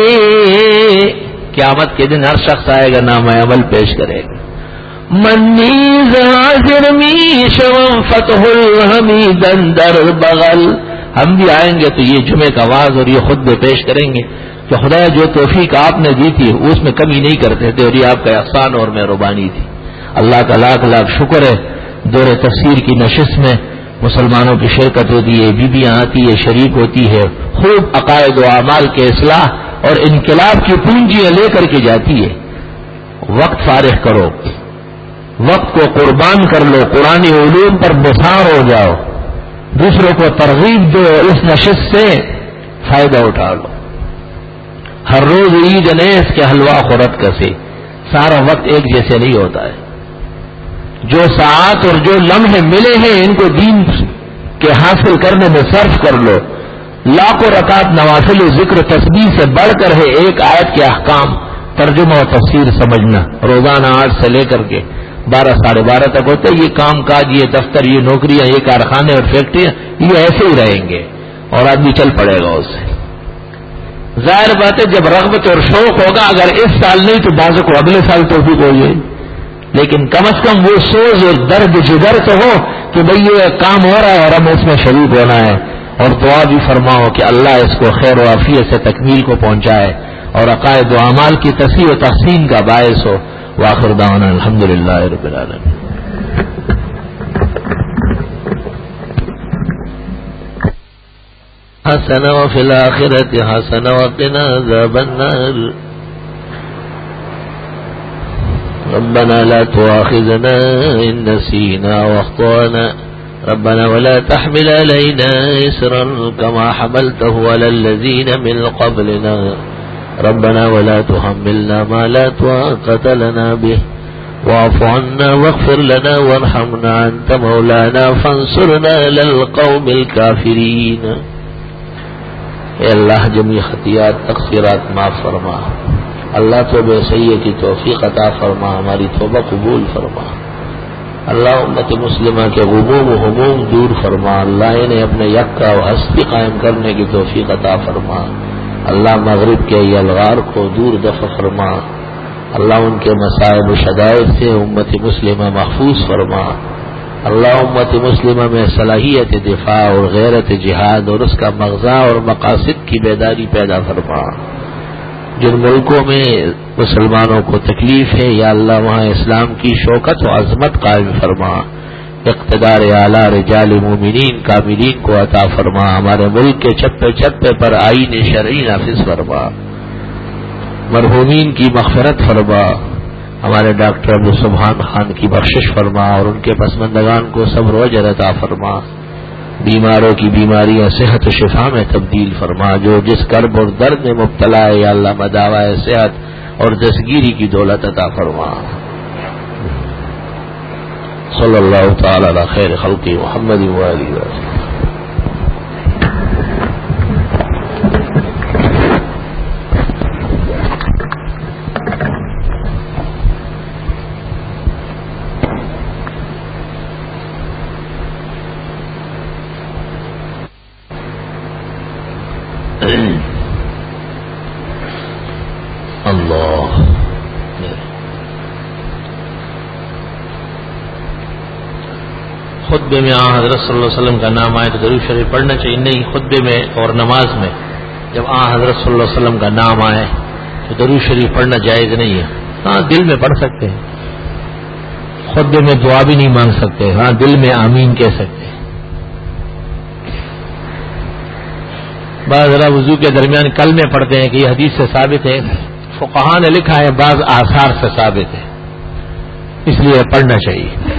قیامت کے دن ہر شخص آئے گا نام عمل پیش کرے گا. منیز حاضر می شوم فتح الحمیدن در بغل، ہم بھی آئیں گے تو یہ جمعے کا واز اور یہ خطبے پیش کریں گے کہ خدا جو توفیق آپ نے دی تھی اس میں کمی نہیں کرتے تھے اور یہ آپ کا احسان اور مہربانی تھی. اللہ کا لاکھ لاکھ شکر ہے. دور تفسیر کی نشست میں مسلمانوں کی شرکت ہوتی ہے، بیویاں آتی ہے، شریک ہوتی ہے، خوب عقائد و اعمال کے اصلاح اور انقلاب کی پونجیاں لے کر کے جاتی ہے. وقت فارغ کرو، وقت کو قربان کر لو، قرآن علوم پر بسار ہو جاؤ، دوسروں کو ترغیب دو، اس نشست سے فائدہ اٹھا لو. ہر روز عید نیس کے حلوہ خورت کسے، سارا وقت ایک جیسے نہیں ہوتا ہے. جو ساعات اور جو لمحے ملے ہیں ان کو دین کے حاصل کرنے میں صرف کر لو. لاکھوں رکعت نوافل ذکر تسبیح سے بڑھ کر ہے ایک آیت کے احکام ترجمہ و تفسیر سمجھنا. روزانہ آٹھ سے لے کر کے بارہ ساڑھے بارہ تک ہوتے یہ کام کاج، یہ دفتر، یہ نوکریاں، یہ کارخانے اور فیکٹریاں، یہ ایسے ہی رہیں گے اور آدمی چل پڑے گا اس سے. ظاہر بات ہے جب رغبت اور شوق ہوگا، اگر اس سال نہیں تو بعضوں کو اگلے سال توفیق ہو جائے، لیکن کم از کم وہ سوز اور درد جگر تو ہو کہ بھئی یہ کام ہو رہا ہے اور ہم اس میں شریک ہونا ہے. اور دعا بھی فرماؤ کہ اللہ اس کو خیر و عافیت سے تکمیل کو پہنچائے اور عقائد و اعمال کی تصحیح و تحسین کا باعث ہو. وآخر دعوانا الحمدللہ رب العالمین. حسن وفی الآخرۃ حسن وقنا عذاب النار. ربنا لا تؤاخذنا إن نسينا واخطأنا ربنا ولا تحمل علينا إصرا كما حملته على الذين من قبلنا ربنا ولا تحملنا ما لا طاقة لنا به واعف عنا واغفر لنا وارحمنا أنت مولانا فانصرنا على القوم الكافرين. اے اللہ جميع خطیات تقصیرات معاف فرما. اللہ توبہ سیئے کی توفیق عطا فرما، ہماری توبہ قبول فرما. اللہ امت مسلمہ کے غموم و ہموم دور فرما. اللہ انہیں اپنے یکا و ہستی قائم کرنے کی توفیق عطا فرما. اللہ مغرب کے یلغار کو دور دفع فرما. اللہ ان کے مصائب و شدائد سے امت مسلمہ محفوظ فرما. اللہ امت مسلمہ میں صلاحیت دفاع اور غیرت جہاد اور اس کا مغزا اور مقاصد کی بیداری پیدا فرما. جن ملکوں میں مسلمانوں کو تکلیف ہے یا اللہ وہاں اسلام کی شوکت و عظمت قائم فرما. اقتدار اعلیٰ رجال مومنین کاملین کو عطا فرما. ہمارے ملک کے چھپے چھپے پر آئین شرعی نافذ فرما. مرحومین کی مغفرت فرما. ہمارے ڈاکٹر ابو سبحان خان کی بخشش فرما اور ان کے پسماندگان کو صبر و اجر عطا فرما. بیماروں کی بیماریاں صحت و شفا میں تبدیل فرما. جو جس کرب اور درد میں مبتلا ہے یا اللہ مداوائے صحت اور دستگیری کی دولت عطا فرما. صلی اللہ تعالی علی خیر خلق محمد و آلہ وسلم. اللہ خطبے میں آن حضرت صلی اللہ علیہ وسلم کا نام آئے تو درود شریف پڑھنا چاہیے. نہیں، خطبے میں اور نماز میں جب آن حضرت صلی اللہ علیہ وسلم کا نام آئے تو درود شریف پڑھنا جائز نہیں ہے. ہاں دل میں پڑھ سکتے ہیں، خطبے میں دعا بھی نہیں مانگ سکتے. ہاں دل میں آمین کہہ سکتے ہیں. بعض ذرا وضو کے درمیان کلمے پڑھتے ہیں کہ یہ حدیث سے ثابت ہے. فقہاء نے لکھا ہے بعض آثار سے ثابت ہے، اس لیے پڑھنا چاہیے.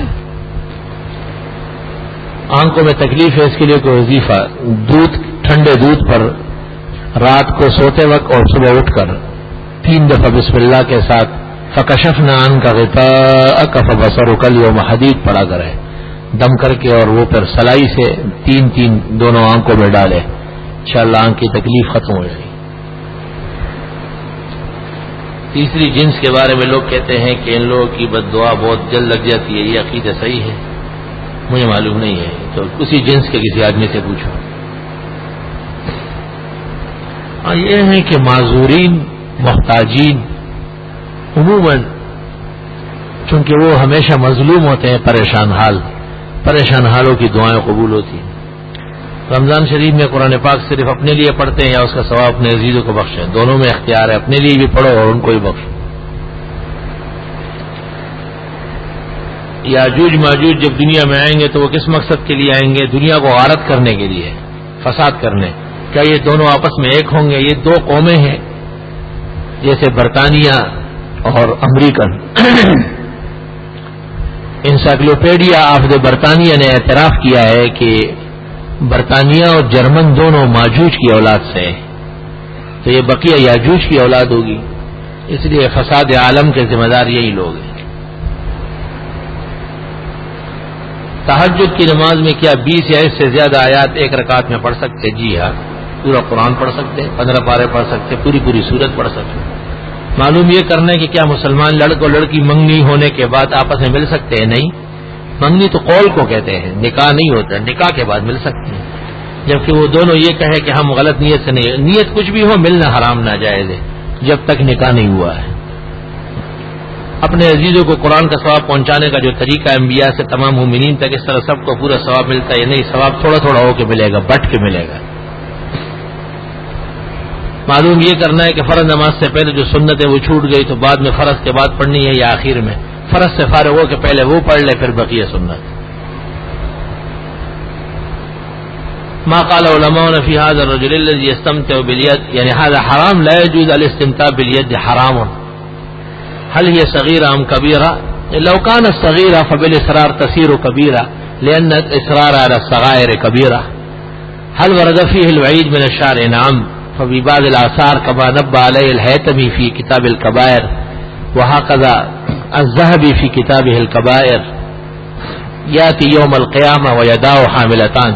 آنکھوں میں تکلیف ہے اس کے لیے کوئی وظیفہ، دودھ ٹھنڈے دودھ پر رات کو سوتے وقت اور صبح اٹھ کر تین دفعہ بسم اللہ کے ساتھ فکشفنا عنک غطاءک فبصرک اليوم حدید پڑھا کرے دم کر کے، اور وہ پھر سلائی سے تین تین دونوں آنکھوں میں ڈالے، انشاءاللہ آنکھ کی تکلیف ختم ہو جائے گی. تیسری جنس کے بارے میں لوگ کہتے ہیں کہ ان لوگوں کی بد دعا بہت جلد لگ جاتی ہے. یہ عقیدہ صحیح ہے؟ مجھے معلوم نہیں ہے، تو اسی جنس کے کسی آدمی سے پوچھو۔ اور یہ ہے کہ معذورین، محتاجین عموماً چونکہ وہ ہمیشہ مظلوم ہوتے ہیں، پریشان حال، پریشان حالوں کی دعائیں قبول ہوتی ہیں۔ رمضان شریف میں قرآن پاک صرف اپنے لیے پڑھتے ہیں یا اس کا ثواب اپنے عزیزوں کو بخشیں؟ دونوں میں اختیار ہے، اپنے لیے بھی پڑھو اور ان کو بھی بخشو۔ یاجوج ماجوج جب دنیا میں آئیں گے تو وہ کس مقصد کے لیے آئیں گے؟ دنیا کو غارت کرنے کے لیے، فساد کرنے۔ کیا یہ دونوں آپس میں ایک ہوں گے؟ یہ دو قومیں ہیں، جیسے برطانیہ اور امریکن۔ انسائکلوپیڈیا آف دا برطانیہ نے اعتراف کیا ہے کہ برطانیہ اور جرمن دونوں ماجوج کی اولاد سے ہیں، تو یہ بقیہ یاجوج کی اولاد ہوگی، اس لیے فساد عالم کے ذمہ دار یہی لوگ ہیں۔ تہجد کی نماز میں کیا بیس یا اس سے زیادہ آیات ایک رکعت میں پڑھ سکتے؟ جی ہاں، پورا قرآن پڑھ سکتے، پندرہ پارے پڑھ سکتے، پوری پوری سورت پڑھ سکتے۔ معلوم یہ کرنا ہے کہ کیا مسلمان لڑکوں لڑکی منگنی ہونے کے بعد آپس میں مل سکتے ہیں؟ نہیں، منگنی تو قول کو کہتے ہیں، نکاح نہیں ہوتا، نکاح کے بعد مل سکتے ہیں، جبکہ وہ دونوں یہ کہے کہ ہم غلط نیت سے نہیں، نیت کچھ بھی ہو، ملنا حرام ناجائز ہے جب تک نکاح نہیں ہوا ہے۔ اپنے عزیزوں کو قرآن کا ثواب پہنچانے کا جو طریقہ انبیاء سے تمام مومنین تک، اس طرح سب کو پورا ثواب ملتا ہے؟ نہیں، ثواب تھوڑا تھوڑا ہو کے ملے گا، بٹ کے ملے گا۔ معلوم یہ کرنا ہے کہ فرض نماز سے پہلے جو سنت ہے وہ چھوٹ گئی تو بعد میں فرض کے بعد پڑھنی ہے یا آخر میں؟ فرض سے فارغ ہو کے پہلے وہ پڑھ لے، پھر بقیہ سنت۔ ما قال علماؤنا في هذا الرجل الذي يستمتع باليد، يعني هذا حرام، لا يجوز الاستمتاع باليد، حرام. هل هي صغيرة ام كبيرة؟ لو كانت صغيرة فبالاصرار تصير كبيرة، لأن الاصرار على الصغائر كبيرة. هل ورد فيه الوعيد من الشارع؟ نعم، ففي بعض الآثار كما نبه عليه الهيثمي في كتاب الكبائر، وهكذا الذهبي في كتابه الكبائر، يأتي يوم القيامة ويداه حاملتان۔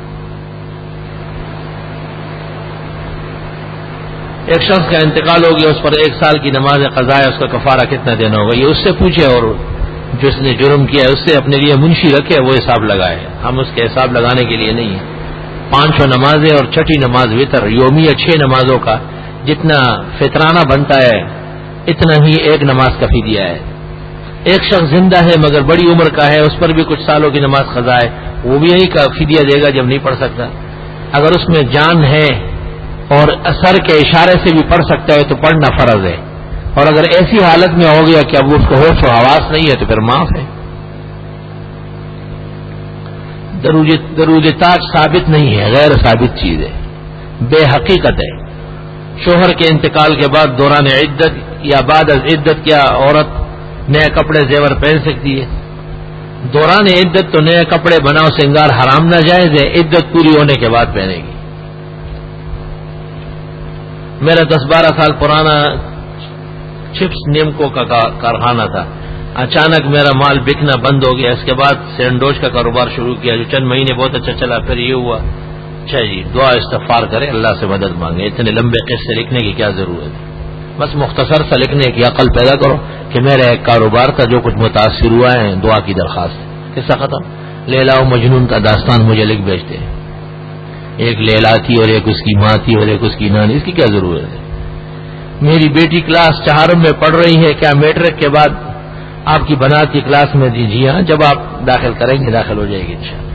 ایک شخص کا انتقال ہو گیا، اس پر ایک سال کی نماز قضا ہے، اس کا کفارہ کتنا دینا ہوگا؟ یہ اس سے پوچھے، اور جس نے جرم کیا ہے اس سے اپنے لیے منشی رکھے، وہ حساب لگائے، ہم اس کے حساب لگانے کے لیے نہیں ہیں۔ پانچوں نمازیں اور چھٹی نماز وتر، یومیہ چھ نمازوں کا جتنا فطرانہ بنتا ہے اتنا ہی ایک نماز کا فدیہ ہے۔ ایک شخص زندہ ہے مگر بڑی عمر کا ہے، اس پر بھی کچھ سالوں کی نماز قضا ہے، وہ بھی یہی کا فدیہ دے گا جب نہیں پڑھ سکتا۔ اگر اس میں جان ہے اور اثر کے اشارے سے بھی پڑھ سکتا ہے تو پڑھنا فرض ہے، اور اگر ایسی حالت میں ہو گیا کہ اب اس کو ہوش و حواس نہیں ہے تو پھر معاف ہے۔ درود درود تاج ثابت نہیں ہے، غیر ثابت چیز ہے، بے حقیقت ہے۔ شوہر کے انتقال کے بعد دوران عدت یا بعد از عدت کیا عورت نئے کپڑے زیور پہن سکتی ہے؟ دوران عدت تو نئے کپڑے بناؤ سنگار حرام ناجائز ہے، عدت پوری ہونے کے بعد پہنے گی۔ میرا دس بارہ سال پرانا چپس نیمکو کا کارخانہ تھا، اچانک میرا مال بکنا بند ہو گیا، اس کے بعد سینڈوچ کا کاروبار شروع کیا، جو چند مہینے بہت اچھا چلا، پھر یہ ہوا۔ اچھا جی، دعا استغفار کریں، اللہ سے مدد مانگے، اتنے لمبے قصے لکھنے کی کیا ضرورت ہے؟ بس مختصر سا لکھنے کی عقل پیدا کرو کہ میرا ایک کاروبار تھا جو کچھ متاثر ہوا ہے، دعا کی درخواست، قصہ ختم۔ لیلا و مجنون کا داستان مجھے لکھ بھیجتے ہیں، ایک لیلا تھی اور ایک اس کی ماں تھی اور ایک اس کی نانی، اس کی کیا ضرورت ہے؟ میری بیٹی کلاس چہارم میں پڑھ رہی ہے، کیا میٹرک کے بعد آپ کی بنات کی کلاس میں دی؟ جی ہاں، جب آپ داخل کریں گے داخل ہو جائے گی انشاءاللہ۔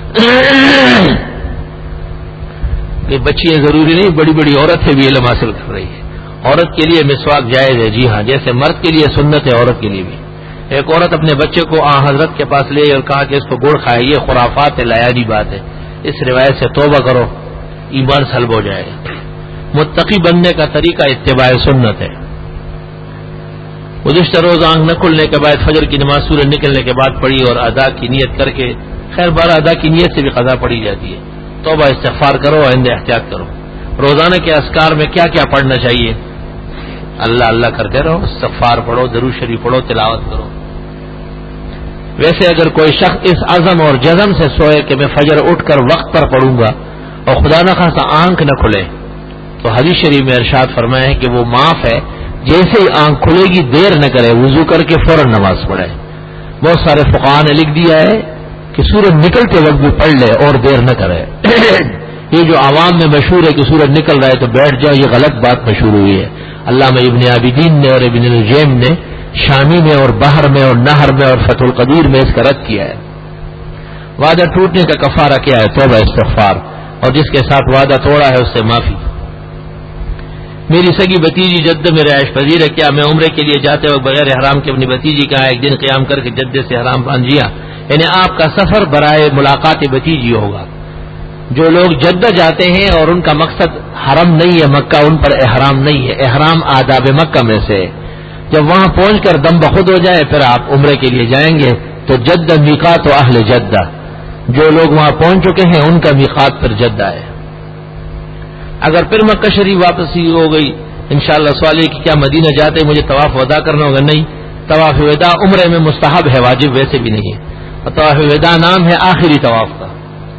یہ بچی ضروری نہیں، بڑی بڑی عورتیں بھی علم حاصل کر رہی ہے۔ عورت کے لیے مسواک جائز ہے، جی ہاں، جیسے مرد کے لیے سنت ہے عورت کے لیے بھی۔ ایک عورت اپنے بچے کو آن حضرت کے پاس لے اور کہا کہ اس کو گڑ کھائے، یہ خرافات ہے، لایانی بات ہے، اس روایت سے توبہ کرو، ایمان سلب ہو جائے گا۔ متقی بننے کا طریقہ اتباع سنت ہے۔ گزشتہ روز آنکھ نہ کھلنے کے بعد فجر کی نماز سورج نکلنے کے بعد پڑھی اور ادا کی نیت کر کے، خیر بار ادا کی نیت سے بھی قضا پڑھی جاتی ہے۔ توبہ استغفار کرو، آئندہ احتیاط کرو۔ روزانہ کے اذکار میں کیا کیا پڑھنا چاہیے؟ اللہ اللہ کرتے رہو، استغفار پڑھو، درود شریف پڑھو، تلاوت کرو۔ ویسے اگر کوئی شخص اس عزم اور جزم سے سوئے کہ میں فجر اٹھ کر وقت پر پڑھوں گا اور خدا نہ خواستہ آنکھ نہ کھلے، تو حدیث شریف میں ارشاد فرمایا ہے کہ وہ معاف ہے، جیسے ہی آنکھ کھلے گی دیر نہ کرے، وضو کر کے فوراً نماز پڑھے۔ بہت سارے فقہاء نے لکھ دیا ہے کہ سورج نکلتے وقت بھی پڑھ لے اور دیر نہ کرے. یہ جو عوام میں مشہور ہے کہ سورج نکل رہا ہے تو بیٹھ جاؤ، یہ غلط بات مشہور ہوئی ہے. علامہ ابن عابدین نے اور ابن الجیم نے شامی میں اور بحر میں اور نہر میں اور فتح القدیر میں اس کا رد کیا ہے. وعدہ ٹوٹنے کا کفارہ کیا ہے؟ توبہ استغفار، اور جس کے ساتھ وعدہ توڑا ہے اس سے معافی. میری سگی بتیجی جدہ میں رہائش پذیر ہے، کیا میں عمرے کے لیے جاتے وقت بغیر احرام کے اپنی بتیجی کا ایک دن قیام کر کے جدے سے احرام باندھ لیا؟ یعنی آپ کا سفر برائے ملاقات بتیجی ہوگا. جو لوگ جدہ جاتے ہیں اور ان کا مقصد حرم نہیں ہے مکہ، ان پر احرام نہیں ہے. احرام آداب مکہ میں سے. جب وہاں پہنچ کر دم بخود ہو جائے پھر آپ عمرے کے لیے جائیں گے تو جدہ میقات و اہل جدہ، جو لوگ وہاں پہنچ چکے ہیں ان کا میقات پر جدہ ہے. اگر پھر مکہ شریف واپسی ہو گئی انشاءاللہ سوال ہے کہ کیا مدینہ جاتے مجھے طواف ودا کرنا ہوگا؟ نہیں، طواف ودا عمرے میں مستحب ہے، واجب ویسے بھی نہیں ہے. اور طواف ودا نام ہے آخری طواف کا.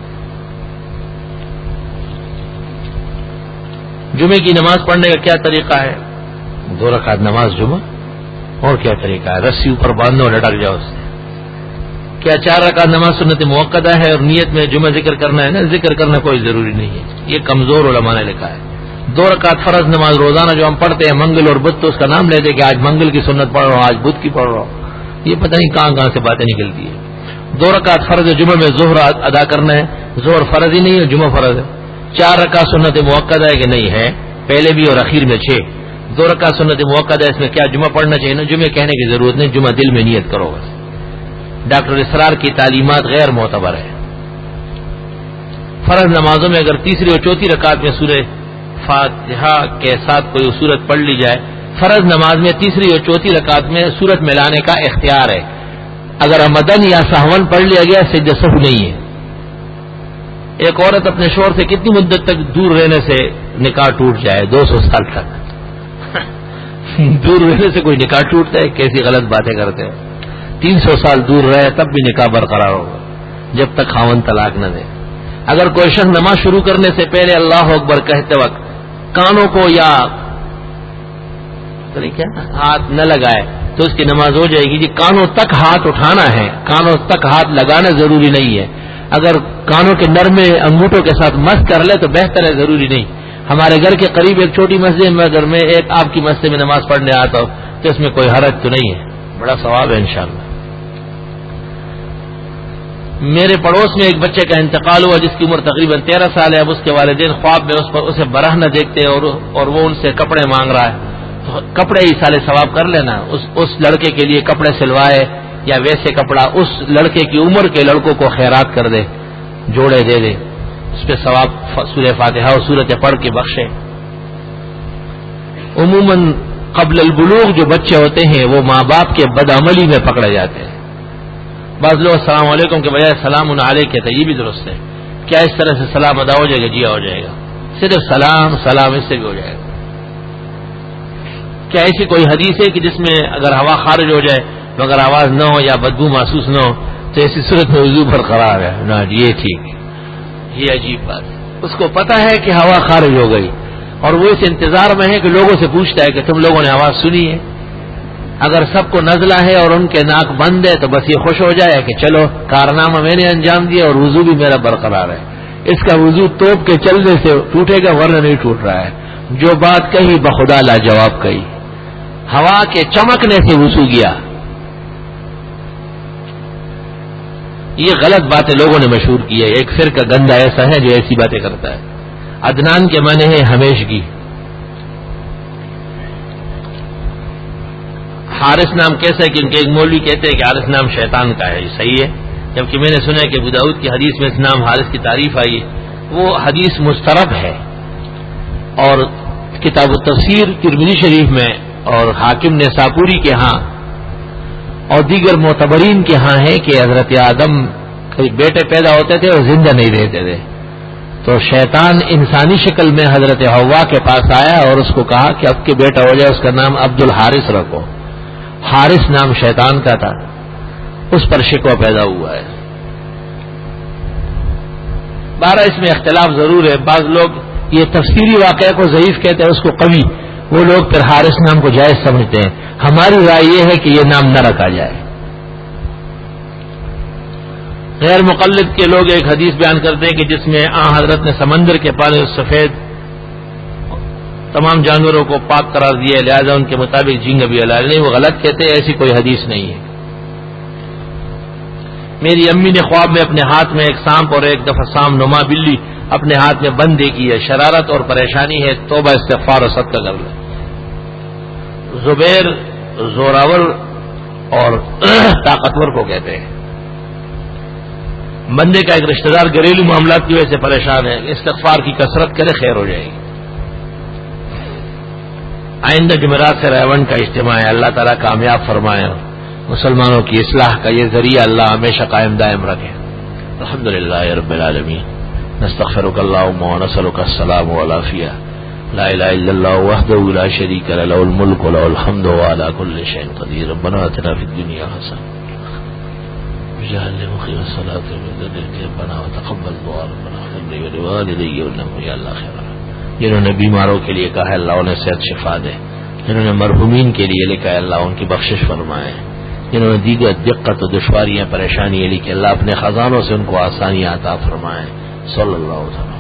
جمعے کی نماز پڑھنے کا کیا طریقہ ہے؟ دو رکعت نماز جمعہ، اور کیا طریقہ ہے؟ رسی اوپر باندھو اور لٹک جاؤ اس سے. کیا چار رکعت نماز سنت موقدہ ہے اور نیت میں جمعہ ذکر کرنا ہے؟ نا، ذکر کرنا کوئی ضروری نہیں ہے، یہ کمزور علماء نے لکھا ہے. دو رکعت فرض نماز روزانہ جو ہم پڑھتے ہیں منگل اور بدھ، تو اس کا نام لیتے کہ آج منگل کی سنت پڑھ رہا ہوں، آج بدھ کی پڑھ رہا ہوں. یہ پتہ نہیں کہاں کہاں سے باتیں نکلتی ہے. دو رکعت فرض جمعہ میں ظہر ادا کرنا ہے، ظہر فرض ہی نہیں ہے، جمعہ فرض ہے. چار رکعت سنت موقدہ ہے کہ نہیں ہے؟ پہلے بھی اور اخیر میں چھ. دو رکعت سنت موقدہ ہے، اس میں کیا جمعہ پڑھنا چاہیے؟ نا، جمعہ کہنے کی ضرورت نہیں، جمعہ دل میں نیت کرو بس. ڈاکٹر اسرار کی تعلیمات غیر معتبر ہے. فرض نمازوں میں اگر تیسری اور چوتھی رکعت میں سورہ فاتحہ کے ساتھ کوئی سورت پڑھ لی جائے، فرض نماز میں تیسری اور چوتھی رکعت میں سورت ملانے کا اختیار ہے. اگر عمدن یا سہون پڑھ لیا گیا سجدہ سہو نہیں ہے. ایک عورت اپنے شوہر سے کتنی مدت تک دور رہنے سے نکاح ٹوٹ جائے؟ دو سو سال تک. دور رہنے سے کوئی نکاح ٹوٹتا ہے؟ کیسی غلط باتیں کرتے ہیں. تین سو سال دور رہے تب بھی نکاح برقرار ہوگا جب تک خاوند طلاق نہ دے. اگر کوئی شخص نماز شروع کرنے سے پہلے اللہ اکبر کہتے وقت کانوں کو یا کیا ہاتھ نہ لگائے تو اس کی نماز ہو جائے گی. جی کانوں تک ہاتھ اٹھانا ہے، کانوں تک ہاتھ لگانا ضروری نہیں ہے. اگر کانوں کے نرمے انگوٹھوں کے ساتھ مس کر لے تو بہتر ہے، ضروری نہیں. ہمارے گھر کے قریب ایک چھوٹی مسجد میں اگر میں ایک آپ کی مسجد میں نماز پڑھنے آتا ہوں تو اس میں کوئی حرج تو نہیں ہے، بڑا ثواب ہے انشاءاللہ. میرے پڑوس میں ایک بچے کا انتقال ہوا جس کی عمر تقریباً تیرہ سال ہے. اب اس کے والدین خواب میں اس پر اسے برہ نہ دیکھتے اور اور وہ ان سے کپڑے مانگ رہا ہے. تو کپڑے ہی سالے ثواب کر لینا، اس اس لڑکے کے لیے کپڑے سلوائے یا ویسے کپڑا اس لڑکے کی عمر کے لڑکوں کو خیرات کر دے، جوڑے دے دے، اس پہ ثواب سورہ فاتحہ اور سورت پڑھ کے بخشے. عموماً قبل البلوغ جو بچے ہوتے ہیں وہ ماں باپ کے بدعملی میں پکڑے جاتے ہیں. بعض لوگ السلام علیکم کے بجائے سلام علیک کہتے ہیں، یہ بھی درست ہے. کیا اس طرح سے سلام ادا ہو جائے گا؟ جی ہو جائے گا. صرف سلام سلام اس سے بھی ہو جائے گا. کیا ایسی کوئی حدیث ہے کہ جس میں اگر ہوا خارج ہو جائے مگر آواز نہ ہو یا بدبو محسوس نہ ہو تو ایسی صورت میں وضو برقرار ہے؟ نا جی، یہ ٹھیک ہے. یہ عجیب بات ہے. اس کو پتا ہے کہ ہوا خارج ہو گئی اور وہ اس انتظار میں ہے کہ لوگوں سے پوچھتا ہے کہ تم لوگوں نے آواز سنی ہے. اگر سب کو نزلہ ہے اور ان کے ناک بند ہے تو بس یہ خوش ہو جائے کہ چلو کارنامہ میں نے انجام دیا اور وضو بھی میرا برقرار ہے. اس کا وضو توپ کے چلنے سے ٹوٹے گا ورنہ نہیں ٹوٹ رہا ہے. جو بات کہی بخدا لاجواب کہی. ہوا کے چمکنے سے وضو گیا. یہ غلط باتیں لوگوں نے مشہور کی ہے. ایک فرقہ گندا ایسا ہے جو ایسی باتیں کرتا ہے. عدنان کے معنی ہے ہمیشگی. حارث نام کیسا ہے؟ کیونکہ ایک مولوی کہتے ہیں کہ حارث نام شیطان کا ہے. یہ صحیح ہے، جبکہ میں نے سنا ہے کہ ابو داؤد کی حدیث میں اس نام حارث کی تعریف آئی ہے. وہ حدیث مسترب ہے اور کتاب التفسیر ترمذی شریف میں اور حاکم نے ساپوری کے ہاں اور دیگر معتبرین کے ہاں ہے کہ حضرت آدم کئی بیٹے پیدا ہوتے تھے اور زندہ نہیں رہتے تھے. تو شیطان انسانی شکل میں حضرت حوا کے پاس آیا اور اس کو کہا کہ اب کے بیٹا ہو جائے اس کا نام عبد الحارث رکھو. حارث نام شیطان کا تھا، اس پر شکوہ پیدا ہوا ہے. بارہ اس میں اختلاف ضرور ہے. بعض لوگ یہ تفسیری واقعہ کو ضعیف کہتے ہیں، اس کو قوی. وہ لوگ پھر حارث نام کو جائز سمجھتے ہیں. ہماری رائے یہ ہے کہ یہ نام نہ رکھا جائے. غیر مقلد کے لوگ ایک حدیث بیان کرتے ہیں کہ جس میں آن حضرت نے سمندر کے پانی سفید تمام جانوروں کو پاک قرار دیا، لہذا ان کے مطابق جھینگا بھی حلال نہیں، وہ غلط کہتے ہیں، ایسی کوئی حدیث نہیں ہے۔ میری امی نے خواب میں اپنے ہاتھ میں ایک سانپ اور ایک دفعہ سام نما بلی اپنے ہاتھ میں بند دیکھی ہے، شرارت اور پریشانی ہے، توبہ استغفار و صدقہ کر لیں۔ زبیر زوراور اور طاقتور کو کہتے ہیں۔ بندے کا ایک رشتہ دار گھریلو معاملات کی وجہ سے پریشان ہے، استغفار کی کثرت کرے، خیر ہو جائے گی۔ آئندہ جمعرات سے ریون کا اجتماع ہے، اللہ تعالیٰ کامیاب فرمائے، مسلمانوں کی اصلاح کا یہ ذریعہ اللہ ہمیشہ قائم دائم رکھے۔ الحمدللہ رب العالمین، نستغفرک اللہم ونسألک السلام والعافیہ، لا الہ الا اللہ وحدہ لا شریک لہ، لہ الملک ولہ الحمد وعلی کل شیء قدیر۔ ربنا آتنا فی الدنیا حسنہ وجعلنی مقیم الصلاۃ ومن ذریتی ربنا وتقبل دعاء ربنا اغفر لی ولوالدی ولهم یا اللہ خیر۔ جنہوں نے بیماروں کے لیے کہا ہے اللہ انہیں صحت شفا دے، جنہوں نے مرحومین کے لیے لکھا ہے اللہ ان کی بخشش فرمائے، جنہوں نے دیگر دقت و دشواریاں پریشانیاں لکھی اللہ اپنے خزانوں سے ان کو آسانیاں عطا فرمائے۔ صلی اللہ علیہ وسلم۔